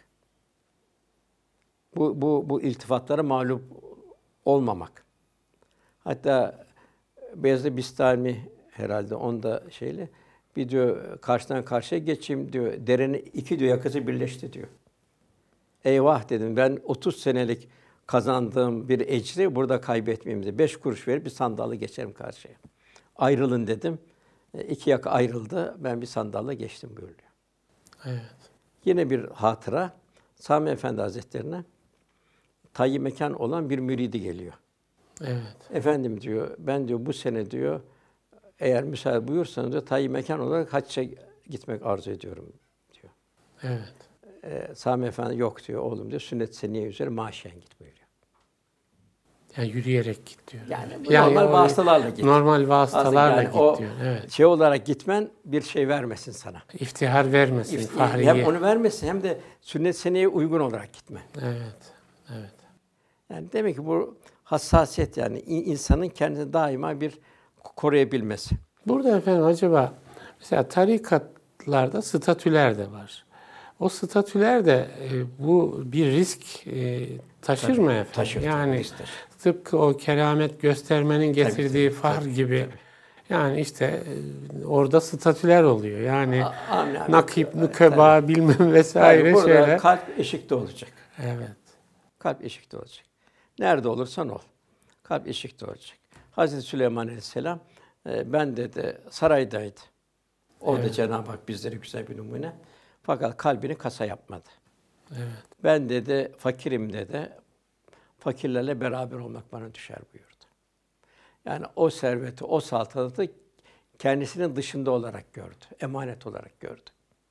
Bu iltifatlara mağlup olmamak. Hatta Beyazıt Bistami herhalde onda bir diyor karşıdan karşıya geçeyim diyor. Derenin iki diyor yakası birleşti diyor. Eyvah dedim, ben 30 senelik kazandığım bir ecri burada kaybetmeyeyim diye. 5 kuruş verip bir sandalla geçerim karşıya. Ayrılın dedim. İki yaka ayrıldı. Ben bir sandalla geçtim buyuruyor. Evet. Yine bir hatıra. Sami Efendi Hazretlerine tayyi mekan olan bir müridi geliyor. Evet. Efendim diyor, ben diyor bu sene diyor eğer müsaade buyursanız diyor tayyi mekan olarak hacca gitmek arzu ediyorum diyor. Evet. Sami Efendi yok diyor oğlum diyor. Sünnet-i seniyye üzere maşiyen git buyuruyor. Yani yürüyerek git diyor. Yani normal vasıtalarla git. Normal vasıtalarla Yani git o diyor. Evet. şey olarak gitmen bir şey vermesin sana. İftihar vermesin, fahriye. Hem onu vermesin hem de sünnet-i seniyye uygun olarak gitmen. Evet. Evet. Yani demek ki bu hassasiyet yani insanın kendini daima bir koruyabilmesi. Burada efendim acaba mesela tarikatlarda statüler de var. O statüler de bu bir risk taşır mı efendim? Taşır. Yani Taşır. tıpkı o keramet göstermenin getirdiği fahr gibi. Tabii. Yani işte orada statüler oluyor. Yani Amin. nakip, nükeba bilmem vesaire Yani burada şeyler. kalp eşikte olacak. Evet. Kalp eşikte olacak. Nerede olursan ol. Kalp eşikte olacak. Hazreti Süleyman Aleyhisselam ben dedi saraydaydı. Orada Evet. Cenab-ı Hak bizlere güzel bir numune. Fakat kalbini kasa yapmadı. Evet. Ben dedi fakirim dedi. Fakirlerle beraber olmak bana düşer buyurdu. Yani o serveti, o saltanatı kendisinin dışında olarak gördü. Emanet olarak gördü.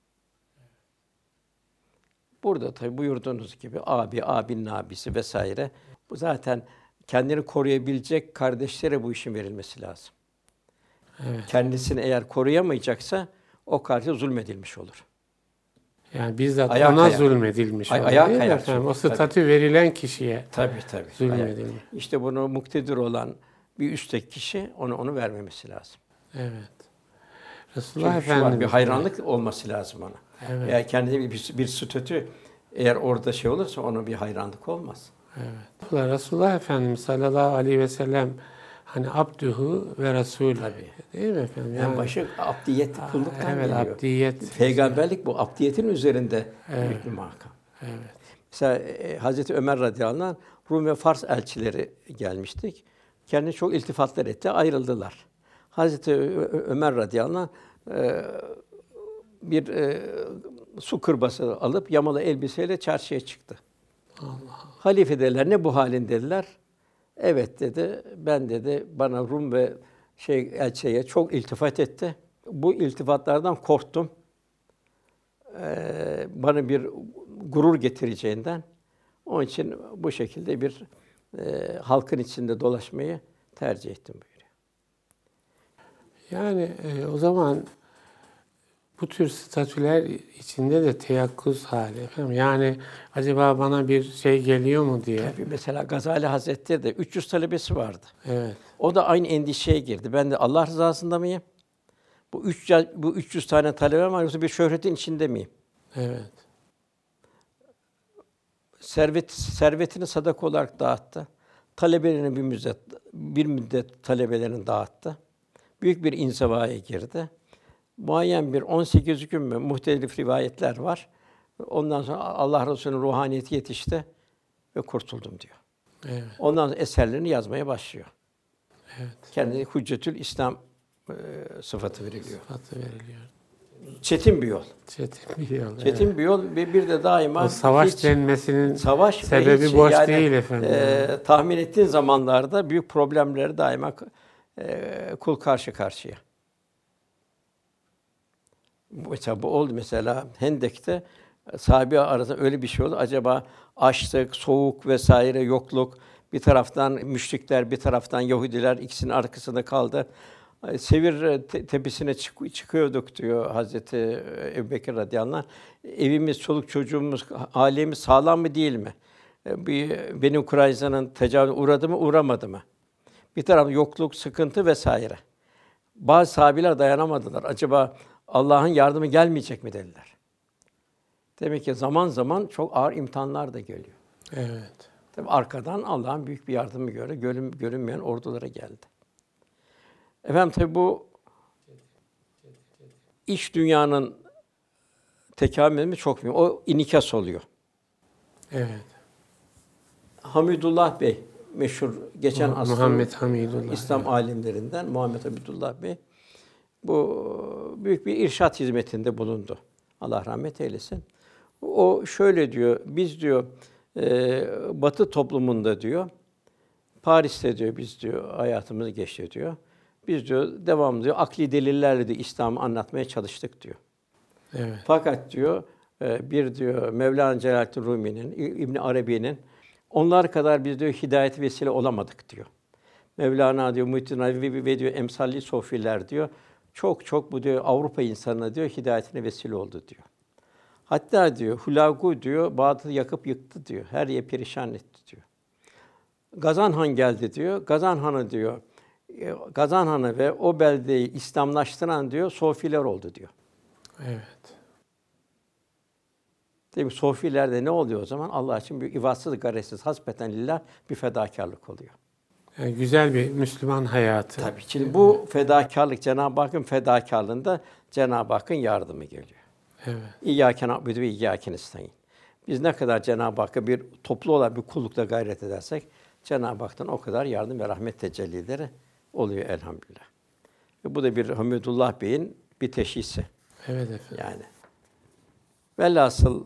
Burada tabii buyurduğunuz gibi abinin abisi vesaire. Bu zaten kendini koruyabilecek kardeşlere bu işin verilmesi lazım. Evet. Kendisini eğer koruyamayacaksa o karşı zulmedilmiş olur. Yani bizzat Ayağa ona kayar. zulmedilmiş oluyor. Ayağa değil mi kayar efendim? O çünkü, statü verilen kişiye Tabii. zulmedilmiş. İşte bunu muktedir olan bir üstteki kişi onu vermemesi lazım. Evet. Resulullah Çünkü şu var, bir Efendimiz hayranlık olması lazım ona. Evet. Eğer kendine bir statü eğer orada şey olursa ona bir hayranlık olmaz. Evet. Resulullah Efendimiz sallallahu aleyhi ve sellem hani abdühü ve rasulü. Değil mi efendim? Yani başı abdiyet, kulluktan evet, geliyor. abdiyet. Peygamberlik bu abdiyetin üzerinde büyük bir makam. Evet. Mesela Hazreti Ömer radıyallahu anh Rum ve Fars elçileri gelmiştik. Kendine çok iltifatlar etti, ayrıldılar. Hazreti Ömer radıyallahu anh bir su kırbası alıp yamalı elbiseyle çarşıya çıktı. Halife dediler, ne bu halin dediler. Evet dedi, ben dedi bana Rum ve elçiye çok iltifat etti. Bu iltifatlardan korktum. Bana bir gurur getireceğinden. Onun için bu şekilde bir halkın içinde dolaşmayı tercih ettim buyuruyor. Yani o zaman bu tür statüler içinde de teyakkuz hali efendim. Yani acaba bana bir şey geliyor mu diye. Tabii mesela Gazali Hazretleri de 300 talebesi vardı. Evet. O da aynı endişeye girdi. Ben de Allah rızasında mıyım? Bu 300 tane talebem var yoksa bir şöhretin içinde miyim? Evet. Servetini sadaka olarak dağıttı. Talebelerini bir müddet talebelerini dağıttı. Büyük bir inzivaya girdi. Muayyen bir 18 gün mü muhtelif rivayetler var. Ondan sonra Allah Resulü'nün ruhaniyeti yetişti ve kurtuldum diyor. Evet. Ondan sonra eserlerini yazmaya başlıyor. Evet. Kendine Hüccetül İslam sıfatı veriliyor. Sıfatı veriliyor. Çetin bir yol. Çetin bir yol. Çetin bir yol ve bir de daima O savaş denmesinin sebebi hiç boş değil efendim. Tahmin ettiğin zamanlarda büyük problemleri daima kul karşı karşıya. Mesela bu oldu mesela Hendek'te sahabe arasında öyle bir şey oldu. Acaba açlık, soğuk vesaire, yokluk Bir taraftan müşrikler, bir taraftan Yahudiler ikisinin arkasında kaldı. Sevir tepesine çıkıyorduk diyor Hazreti Ebubekir radıyallahu anh. Evimiz, çoluk çocuğumuz, ailemiz sağlam mı değil mi? Beni Kurayza'nın tecavüzüne uğradı mı, uğramadı mı? Bir taraf yokluk, sıkıntı vesaire. Bazı sahabeler dayanamadılar. Acaba Allah'ın yardımı gelmeyecek mi dediler. Demek ki zaman zaman çok ağır imtihanlar da geliyor. Evet. Tabii arkadan Allah'ın büyük bir yardımı göre görünmeyen ordulara geldi. Efendim tabii bu iç dünyanın tekamülü çok mühim. O inikas oluyor. Evet. Hamidullah Bey meşhur geçen asrın Muhammed Hamidullah. İslam alimlerinden Muhammed Hamidullah Bey bu büyük bir irşad hizmetinde bulundu. Allah rahmet eylesin. O şöyle diyor, biz diyor Batı toplumunda diyor, Paris'te diyor biz diyor hayatımız geçti diyor. Biz diyor devamlı diyor akli delillerle de İslam'ı anlatmaya çalıştık diyor. Evet. Fakat diyor bir diyor Mevlana Celaleddin Rumi'nin, İbn Arabi'nin onlar kadar biz diyor hidayet vesile olamadık diyor. Mevlana diyor Muhittin Arabi ve diyor emsalli sofiler diyor çok bu diyor Avrupa insanına diyor hidayetine vesile oldu diyor. Hatta diyor Hulagu diyor Bağdat'ı yakıp yıktı diyor. Her yeri perişan etti diyor. Gazan Han geldi diyor. Gazan Han'ı diyor Gazan Han'ı ve o beldeyi İslamlaştıran diyor sofiler oldu diyor. Evet. Tabii sofilerde ne oluyor o zaman? Allah için bir ivatsız, gayretsiz, hasbeten lillah bir fedakârlık oluyor. Yani güzel bir Müslüman hayatı. Tabii. Şimdi bu fedakârlık Cenab-ı Hakk'ın fedakârlığında Cenab-ı Hakk'ın yardımı geliyor. Evet. İyyâke na'budu ve iyyâke nestaîn. Biz ne kadar Cenab-ı Hakk'a bir toplu olarak bir kullukta gayret edersek Cenab-ı Hak'tan o kadar yardım ve rahmet tecellileri oluyor elhamdülillah. Ve bu da bir Hamidullah Bey'in bir teşhisi. Evet efendim. Yani velhasıl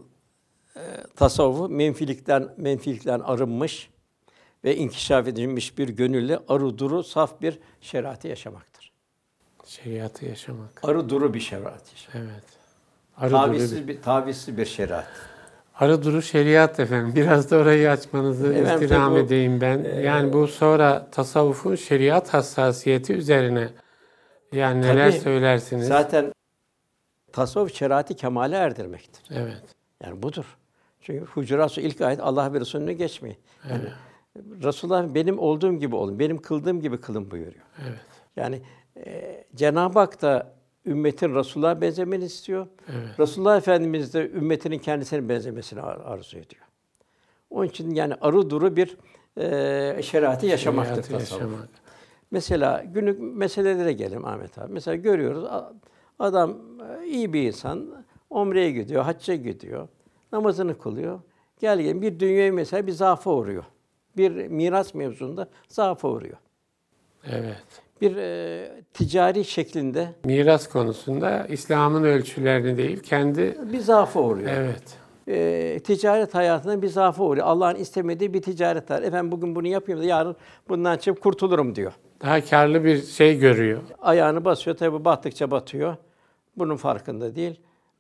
tasavvuf menfilikten arınmış ve inkişaf edilmiş bir gönülle arı duru saf bir şeriatı yaşamaktır. Şeriatı yaşamak. Arı duru bir şeriat yaşamak. Evet. Arı Tavizsiz bir şeriat. Arı duru şeriat efendim. Biraz da orayı açmanızı istirham edeyim ben. Yani bu sonra tasavvufun şeriat hassasiyeti üzerine yani neler söylersiniz? Zaten tasavvuf şeriatı kemale erdirmektir. Evet. Yani budur. Çünkü Hucurat ilk ayet Allah ve Resulüne geçmeyin. Yani Resulullah benim olduğum gibi olun, benim kıldığım gibi kılın buyuruyor. Evet. Yani Cenab-ı Hak da ümmetin Resulullah'a benzemeni istiyor. Evet. Resulullah Efendimiz de ümmetinin kendisine benzemesini arzu ediyor. Onun için yani arı duru bir şeriatı yaşamaktır tasavvuf. Mesela günlük meselelere gelelim Ahmet abi. Mesela görüyoruz adam iyi bir insan, umreye gidiyor, hacca gidiyor, namazını kılıyor. Gel bir dünyaya mesela bir zaafa uğruyor. Bir miras mevzunda zaafa uğruyor. Evet. Bir ticari şeklinde miras konusunda İslam'ın ölçülerini değil, kendi bir zaafa uğruyor. Evet. Ticaret hayatında bir zaafa uğruyor. Allah'ın istemediği bir ticaret var. Efendim bugün bunu yapayım da yarın bundan çıkıp kurtulurum diyor. Daha kârlı bir şey görüyor. Ayağını basıyor, tabii battıkça batıyor. Bunun farkında değil.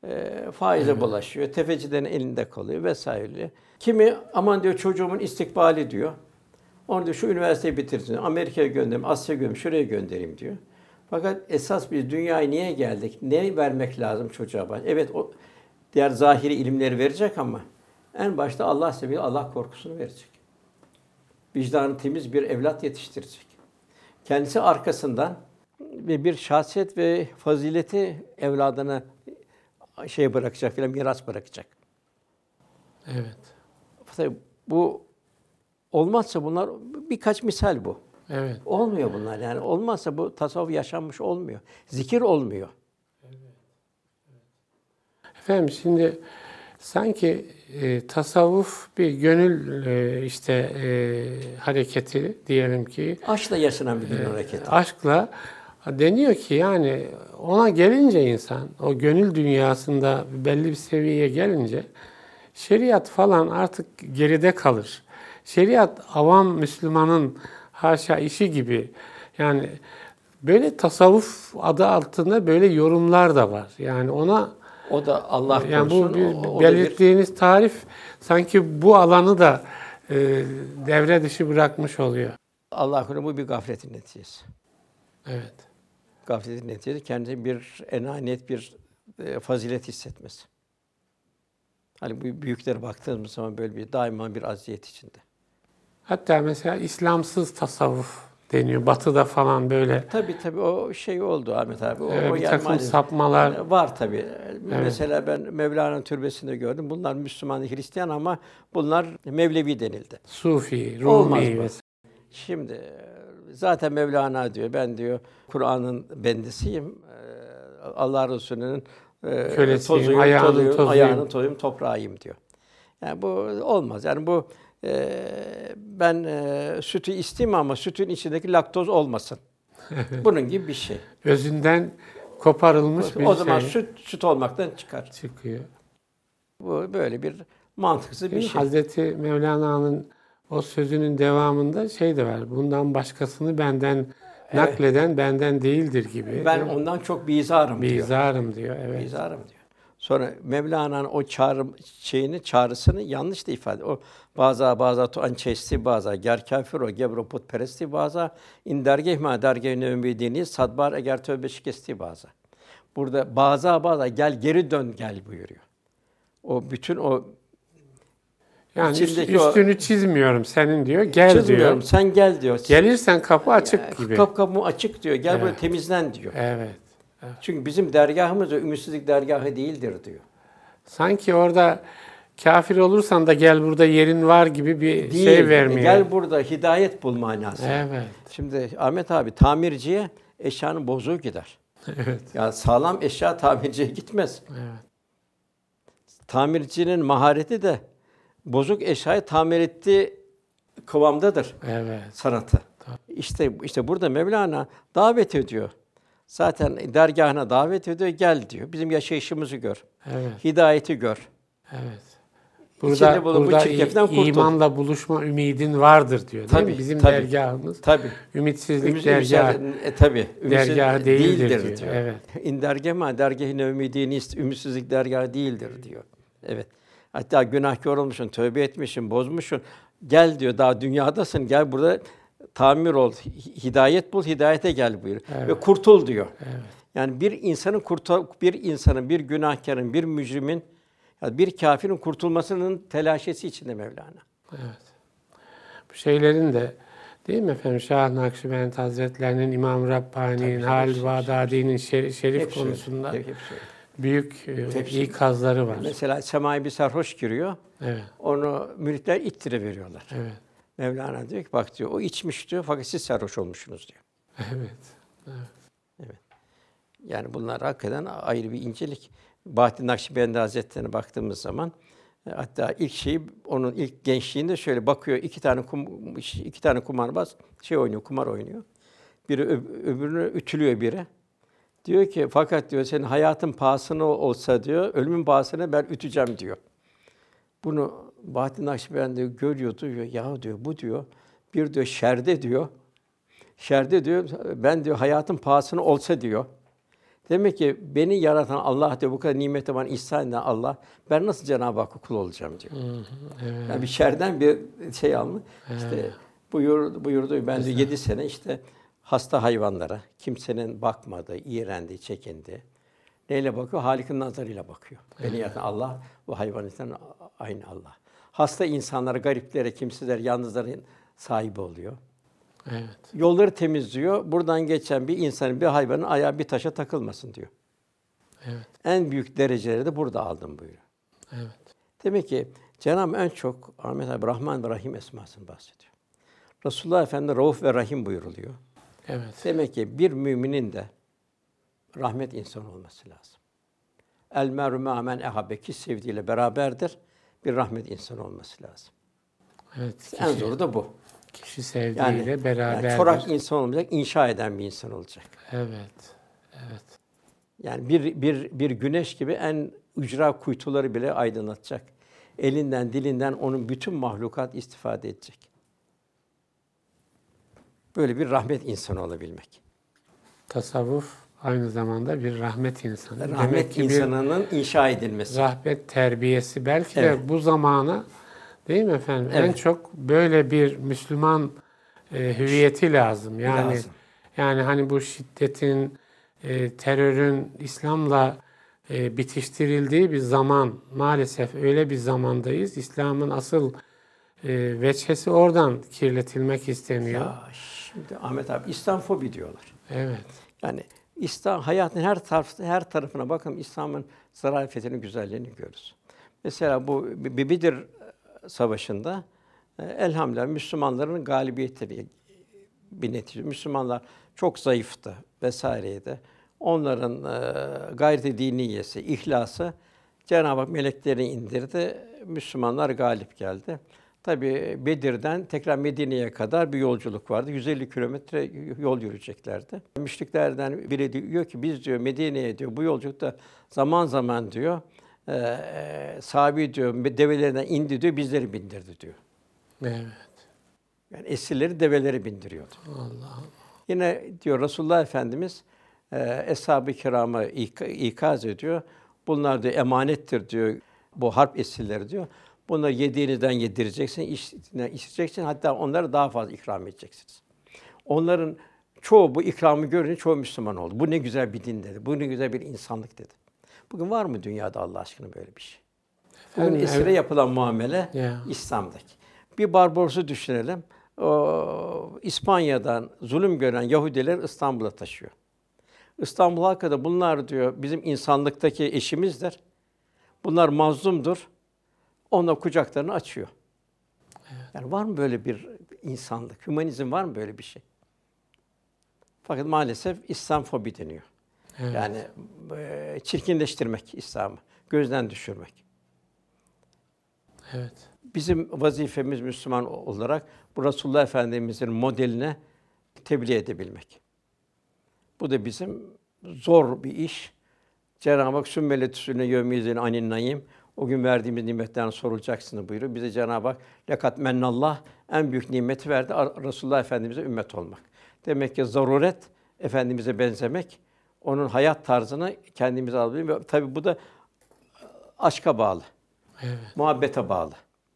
Faize bulaşıyor, tefecilerin elinde kalıyor vesaire. Kimi aman diyor çocuğumun istikbali diyor. Onu diyor şu üniversiteyi bitirsin, Amerika'ya göndereyim, Asya'ya göndereyim, şuraya göndereyim diyor. Fakat esas biz dünyaya niye geldik? Ne vermek lazım çocuğa? Evet o diğer zahiri ilimleri verecek ama en başta Allah sebebiyle Allah korkusunu verecek. Vicdanı temiz bir evlat yetiştirecek. Kendisi arkasından ve bir şahsiyet ve fazileti evladına bırakacak filan, miras bırakacak. Evet. Tabii bu olmazsa bunlar birkaç misal bu. Evet. Olmuyor bunlar yani. Olmazsa bu tasavvuf yaşanmış olmuyor. Zikir olmuyor. Efendim şimdi sanki tasavvuf bir gönül hareketi diyelim ki. Aşkla yaşanan bir gönül hareketi. Aşkla deniyor ki yani ona gelince insan o gönül dünyasında belli bir seviyeye gelince şeriat falan artık geride kalır. Şeriat avam Müslümanın haşa işi gibi. Yani böyle tasavvuf adı altında böyle yorumlar da var. Yani ona o da Allah korusun. Yani bu belirttiğiniz tarif sanki bu alanı da devre dışı bırakmış oluyor. Allah bu bir gafletin neticesi. Evet. Gafletin neticesi kendine bir enaniyet, bir fazilet hissetmesi. Hani bu büyüklere baktığımız zaman böyle bir daima bir aziyet içinde. Hatta mesela İslamsız tasavvuf deniyor. Batı'da falan böyle Tabii o şey oldu Ahmet abi. O bir yani takım maalesef sapmalar. var tabii. Mesela ben Mevlana'nın türbesinde gördüm. Bunlar Müslüman, Hristiyan ama bunlar Mevlevi denildi. Sufi, Olmaz Rumi mı? vesaire. Şimdi zaten Mevlana diyor, ben diyor Kur'an'ın bendesiyim. Allah Resulü'nün Kölesiyim, ayağının tozuyum. ayağının tozuyum, toprağıyım diyor. Yani bu olmaz. Yani bu ben sütü isteyeyim ama sütün içindeki laktoz olmasın. Bunun gibi bir şey. Özünden koparılmış bir O zaman şey süt olmaktan çıkar. çıkıyor. Bu böyle bir mantıksız bir şey. Hazreti Mevlana'nın o sözünün devamında şey de var. Bundan başkasını benden nakleden benden değildir gibi. Ben ondan çok bizarım diyor. Bizarım diyor. Evet. Bizarım diyor. Sonra Mevlana'nın o çağrısını yanlış da ifade. O bazı ançesti bazı ger kafir o gebro putperesti bazı indergeh ma dergeh nömbedini sadbar eğer tövbe şikesti bazı. Burada bazı gel geri dön gel buyuruyor. O bütün o yani içindeki üstünü çizmiyorum senin diyor. Gel çizmiyorum, diyor. sen gel diyor. Gelirsen kapı açık gibi. Kapım açık diyor. Gel buraya temizlen diyor. Evet. Çünkü bizim dergahımız o ümitsizlik dergahı değildir diyor. Sanki orada kafir olursan da gel burada yerin var gibi bir Değil. şey vermiyor. Gel burada hidayet bul manası. Evet. Şimdi Ahmet abi tamirciye eşyanın bozuğu gider. Evet. Ya sağlam eşya tamirciye gitmez. Evet. Tamircinin mahareti de bozuk eşyayı tamir ettiği kıvamdadır. Evet. Sanatı. İşte burada Mevlana davet ediyor. Zaten dergâhına davet ediyor, gel diyor. Bizim yaşayışımızı gör. Evet. Hidayeti gör. Evet. İçinde bulunduğu bu Burada çirkeften kurtul. imanla buluşma ümidin vardır diyor. Değil mi? Bizim dergahımız. Tabii. Ümitsizlik dergahı. Tabii. Dergahı değildir diyor. Evet. İndergema dergâh-ı ümidini ümitsizlik dergahı değildir diyor. Evet. Hatta günahkar olmuşsun, tövbe etmişsin, bozmuşsun. Gel diyor, daha dünyadasın. Gel burada tamir ol, hidayet bul, hidayete gel buyur. Evet. Ve kurtul diyor. Evet. Yani bir günahkarın, bir mücrimin, yani bir kâfirin kurtulmasının telaşesi içinde Mevlana. Evet. Bu şeylerin de değil mi efendim? Şah Nakşibend Hazretlerinin, İmam Rabbani'nin, Halid Bağdadi'nin şerif konusunda büyük ikazları var. Mesela semai bir sarhoş giriyor. Evet. Onu müritler ittiriveriyorlar. Evet. Mevlana diyor ki bak diyor o içmiş diyor fakat siz sarhoş olmuşsunuz diyor. Evet. Evet. Yani bunlar hakikaten ayrı bir incelik. Bahattin Nakşibendi Hazretleri'ne baktığımız zaman hatta onun ilk gençliğinde şöyle bakıyor iki tane kumarbaz kumar oynuyor. Biri öbürünü ütülüyor biri. Diyor ki fakat diyor senin hayatın pahasına olsa diyor ölümün pahasına ben üteceğim diyor. Bunu Bahattin Nakşibendi görüyor diyor ya diyor bu diyor bir diyor şerde diyor ben diyor hayatın pahasına olsa diyor. Demek ki beni yaratan Allah diyor bu kadar nimeti bana ihsan eden Allah ben nasıl Cenab-ı Hakk'a kul olacağım diyor. Evet. Yani bir şerden bir şey almış. İşte buyurdu ben de 7 sene işte hasta hayvanlara kimsenin bakmadığı, iğrendi, çekindi. Neyle bakıyor? Halik'in nazarıyla bakıyor. Beni yaratan Allah bu hayvanın aynı Allah. Hasta insanlara, gariplere, kimsizlere, yalnızların sahibi oluyor. Evet. Yolları temizliyor. Buradan geçen bir insanın, bir hayvanın ayağı bir taşa takılmasın diyor. Evet. En büyük dereceleri de burada aldım buyuruyor. Evet. Demek ki Cenab-ı en çok Ahmet abi Rahman ve Rahim esmasını bahsediyor. Resulullah Efendimiz Rauf ve Rahim buyuruluyor. Evet. Demek ki bir müminin de rahmet insanı olması lazım. El meru men ehabbe ki sevdiğiyle beraberdir. Bir rahmet insanı olması lazım. Evet. En zoru da bu. Kişi sevdiğiyle beraberdir. Yani çorak insan olmayacak, inşa eden bir insan olacak. Evet. Evet. Yani bir güneş gibi en ücra kuytuları bile aydınlatacak. Elinden, dilinden onun bütün mahlukat istifade edecek. Böyle bir rahmet insanı olabilmek. Tasavvuf aynı zamanda bir rahmet insanı. Rahmet insanının inşa edilmesi. Rahmet terbiyesi. Belki Evet. de bu zamana Değil mi efendim? Evet. En çok böyle bir Müslüman hüviyeti lazım. Lazım. Yani hani bu şiddetin, terörün İslam'la bitiştirildiği bir zaman, maalesef öyle bir zamandayız. İslam'ın asıl veçhesi oradan kirletilmek isteniyor. Ya şimdi Ahmet abi İslamfobi diyorlar. Evet. Yani İslam hayatın her tarafına bakın İslam'ın zarafetini, güzelliğini görürüz. Mesela bu Bedir Savaşı'nda elhamdülillah Müslümanların galibiyetleri bir netice. Müslümanlar çok zayıftı vesaireydi. Onların gayret-i diniyesi, ihlası Cenab-ı Hak melekleri indirdi. Müslümanlar galip geldi. Tabii Bedir'den tekrar Medine'ye kadar bir yolculuk vardı. 150 kilometre yol yürüyeceklerdi. Müşriklerden biri diyor ki biz diyor Medine'ye diyor bu yolculukta zaman zaman diyor sahabi diyor develerinden indi diyor bizleri bindirdi diyor. Evet. Yani esirleri develeri bindiriyordu. Allah. Yine diyor Resulullah Efendimiz eshab-ı kiramı ikaz ediyor. Bunlar diyor emanettir diyor. Bu harp esirleri diyor. Bunları yediğinizden yedireceksin, içtiğinden içeceksin. Hatta onlara daha fazla ikram edeceksiniz. Onların çoğu bu ikramı görünce çoğu Müslüman oldu. Bu ne güzel bir din dedi. Bu ne güzel bir insanlık dedi. Bugün var mı dünyada Allah aşkına böyle bir şey? Bugün Efendim, esire evet. yapılan muamele Ya. İslam'daki. Bir Barbaros'u düşünelim. O, İspanya'dan zulüm gören Yahudiler İstanbul'a taşıyor. İstanbul halkı da bunlar diyor bizim insanlıktaki eşimizdir. Bunlar mazlumdur. Onlar kucaklarını açıyor. Yani var mı böyle bir insanlık? Hümanizm var mı böyle bir şey? Fakat maalesef İslamfobi deniyor. Evet. Yani çirkinleştirmek İslam'ı, gözden düşürmek. Evet. Bizim vazifemiz Müslüman olarak bu Resulullah Efendimiz'in modeline tebliğ edebilmek. Bu da bizim zor bir iş. Cenab-ı Hak sümmeletüsüne yevmiyizin anin naim. O gün verdiğimiz nimetlerden sorulacaksınız buyuruyor. Bize Cenab-ı Hak lekat mennallah en büyük nimeti verdi Resulullah Efendimize ümmet olmak. Demek ki zaruret Efendimize benzemek, onun hayat tarzını kendimize alabilmek. Tabii bu da aşka bağlı. Evet. Muhabbete bağlı.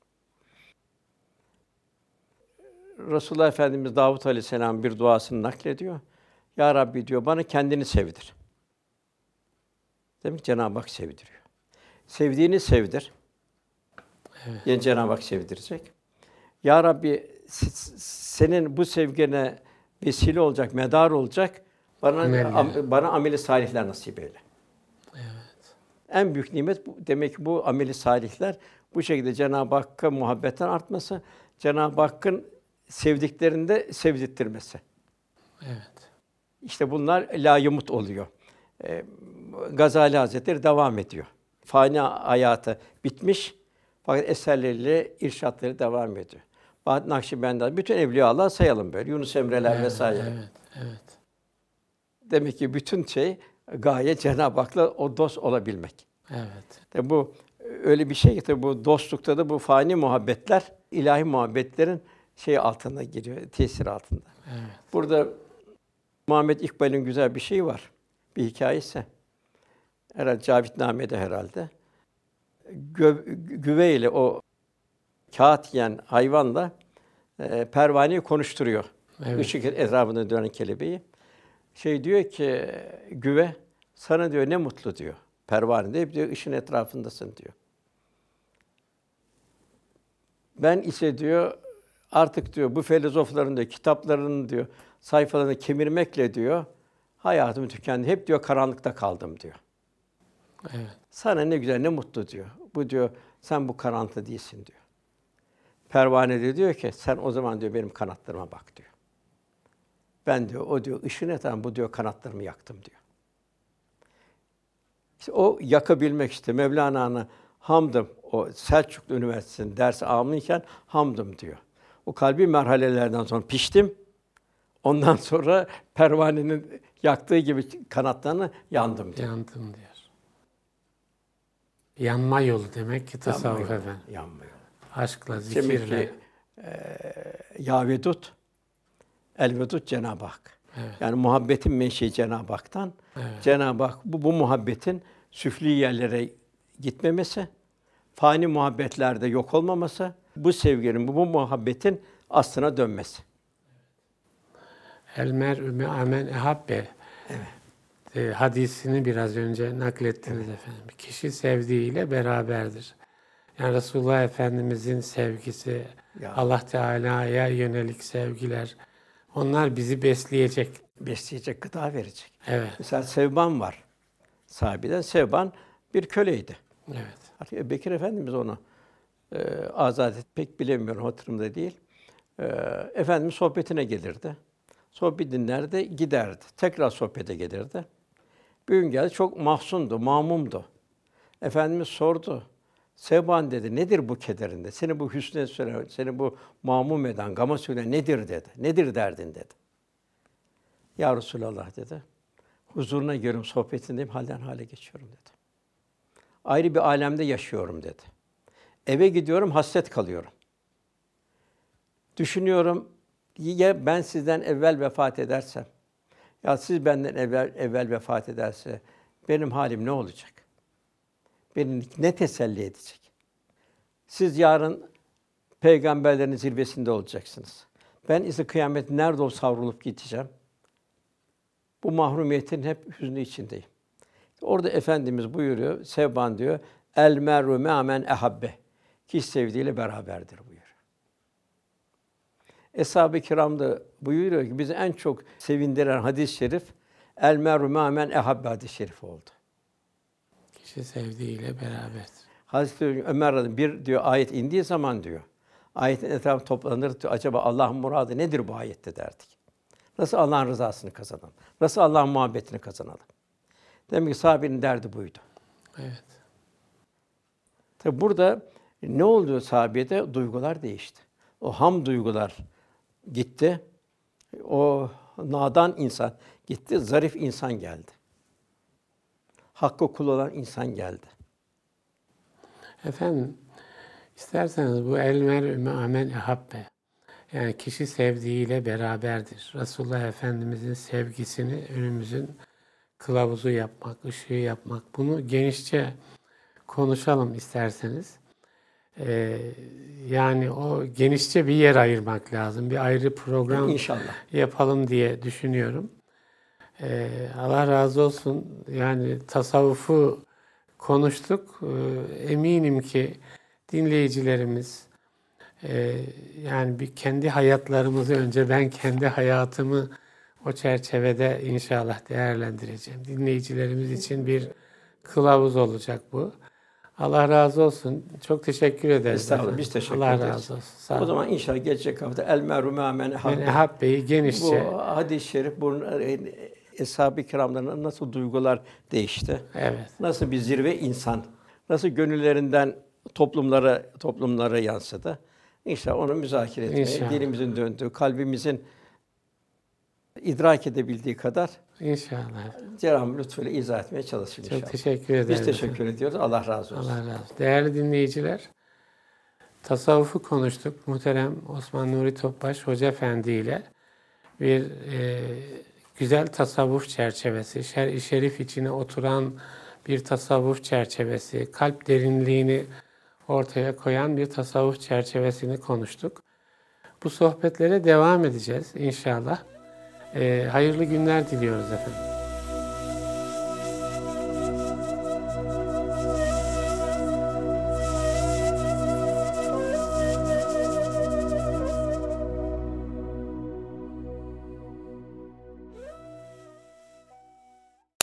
Resulullah Efendimiz Davud Aleyhisselam bir duasını naklediyor. Ya Rabbi diyor bana kendini sevdir. Demek Cenab-ı Hak sevdiriyor. Sevdiğini sevdir. Evet. Yani Cenab-ı Hak sevdirecek. Ya Rabbi senin bu sevgine vesile olacak, medar olacak bana ameli salihler nasip eyle. Evet. En büyük nimet bu. Demek ki bu ameli salihler bu şekilde Cenab-ı Hakk'a muhabbetten artması, Cenab-ı Hakk'ın sevdiklerini de sevdirttirmesi. Evet. İşte bunlar layımut oluyor. Gazali Hazretleri devam ediyor. Fani hayatı bitmiş fakat eserleriyle irşatları devam ediyor. Bahattin Nakşibendi, bütün evliyalar sayalım böyle. Yunus Emre'ler Evet, vesaire. evet, evet. Demek ki bütün şey gaye Cenab-ı Hak'la o dost olabilmek. Evet. Tabi bu öyle bir şey ki tabi bu dostlukta da bu fani muhabbetler ilahi muhabbetlerin altına giriyor, tesir altında. Evet. Burada Muhammed İkbal'in güzel bir şeyi var. Bir hikâyesi. Herhalde Cavitname'de herhalde. Güveyle o kağıt yiyen hayvanla pervaneyi konuşturuyor. Evet. Işık etrafında dönen kelebeği. Diyor ki güve sana diyor ne mutlu diyor. Pervane de hep diyor ışığın etrafındasın diyor. Ben ise diyor artık diyor bu filozofların diyor kitaplarının diyor sayfalarını kemirmekle diyor hayatım tükendi. Hep diyor karanlıkta kaldım diyor. Evet. Sana ne güzel, ne mutlu diyor. Bu diyor, sen bu karanlıkta değilsin diyor. Pervane de diyor ki, sen o zaman diyor benim kanatlarıma bak diyor. Ben diyor, o diyor ışığın etrafında bu diyor kanatlarımı yaktım diyor. İşte o yakabilmek işte Mevlana'nın hamdım, o Selçuklu Üniversitesi'nin dersi almışken hamdım diyor. O kalbi merhalelerden sonra piştim. Ondan sonra pervanenin yaktığı gibi kanatlarını yandım diyor. Yandım diyor. Yanma yolu demek ki tasavvuf efendim. Yanma yolu. Aşkla, Demek zikirle. ki ya vedud, el vedud Cenab-ı Hak. Evet. Yani muhabbetin menşei Cenab-ı Hak'tan. Evet. Cenab-ı Hak bu muhabbetin süfli yerlere gitmemesi, fani muhabbetlerde yok olmaması, bu sevginin, bu muhabbetin aslına dönmesi. El mer'ü me'a men ehabbe. Hadisini biraz önce naklettiniz efendim. Kişi sevdiğiyle beraberdir. Yani Resulullah Efendimizin sevgisi, Ya. Allah Teala'ya yönelik sevgiler, onlar bizi besleyecek. Besleyecek, gıda verecek. Evet, Mesela Sevban var. Sahabeden Sevban bir köleydi. evet. Hatta Bekir Efendimiz onu azat et, pek bilemiyorum, hatırımda değil. Efendimiz sohbetine gelirdi. Sohbet dinlerdi, giderdi. Tekrar sohbete gelirdi. Bir gün geldi, çok mahzundu, mamumdu. Efendimiz sordu. Sevban dedi, nedir bu kederinde? Seni bu hüsne söyleyen, seni bu mamum eden, gama söyleyen nedir dedi. Nedir derdin dedi. Ya Resulallah dedi. Huzuruna geliyorum, sohbetindeyim, halden hale geçiyorum dedi. Ayrı bir alemde yaşıyorum dedi. Eve gidiyorum, hasret kalıyorum. Düşünüyorum, ya ben sizden evvel vefat edersem, ya siz benden evvel vefat ederse benim halim ne olacak? Beni ne teselli edecek? Siz yarın peygamberlerin zirvesinde olacaksınız. Ben ise kıyamet nerede o savrulup gideceğim? Bu mahrumiyetin hep hüznü içindeyim. Orada Efendimiz buyuruyor, Sevban diyor, el mer'u me'a men ehabbe. Kişi sevdiğiyle beraberdir buyuruyor. Eshab-ı Kiram da buyuruyor ki bizi en çok sevindiren hadis-i şerif el mer'u me'a men ehabbe hadis-i şerif oldu. Kişi sevdiğiyle beraberdir. Hazreti Ömer radıyallahu anh, bir diyor ayet indiği zaman diyor, ayetin etrafı toplanır diyor, acaba Allah'ın muradı nedir bu ayette derdik. Nasıl Allah'ın rızasını kazanalım? Nasıl Allah'ın muhabbetini kazanalım? Demek ki sahabenin derdi buydu. Evet. Tabi burada ne oldu sahabede? Duygular değişti. O ham duygular gitti. O nadan insan gitti, zarif insan geldi. Hakkı kul olan insan geldi. Efendim, isterseniz bu el mer'ü me'a men ehabbe. Yani kişi sevdiğiyle beraberdir. Resulullah Efendimizin sevgisini önümüzün kılavuzu yapmak, ışığı yapmak. Bunu genişçe konuşalım isterseniz. Yani o genişçe bir yer ayırmak lazım. Bir ayrı program İnşallah yapalım diye düşünüyorum. Allah razı olsun. Yani tasavvufu konuştuk. Eminim ki dinleyicilerimiz yani bir kendi hayatlarımızı önce ben kendi hayatımı o çerçevede inşallah değerlendireceğim. Dinleyicilerimiz için bir kılavuz olacak bu. Allah razı olsun. Çok teşekkür ederiz. Estağfurullah, biz teşekkür Allah ederiz. razı olsun. Sağ olun. O zaman inşallah gelecek hafta el meru me'a men Ben ehabbe. Ehabbe'yi genişçe. Bu hadis-i şerif bu Eshab-ı Kiram'ların nasıl duygular değişti? Evet. Nasıl bir zirve insan? Nasıl gönüllerinden toplumlara yansıdı? İnşallah onu müzakere etmeye, İnşallah. dilimizin döndüğü, kalbimizin idrak edebildiği kadar İnşallah. Cenab-ı lütfuyla izah etmeye çalışırız inşallah. Çok teşekkür ederim. Biz teşekkür ediyoruz. Allah razı olsun. Allah razı olsun. Değerli dinleyiciler, tasavvufu konuştuk. Muhterem Osman Nuri Topbaş Hoca Efendi ile bir güzel tasavvuf çerçevesi, şer-i şerif içine oturan bir tasavvuf çerçevesi, kalp derinliğini ortaya koyan bir tasavvuf çerçevesini konuştuk. Bu sohbetlere devam edeceğiz inşallah. Hayırlı günler diliyoruz efendim.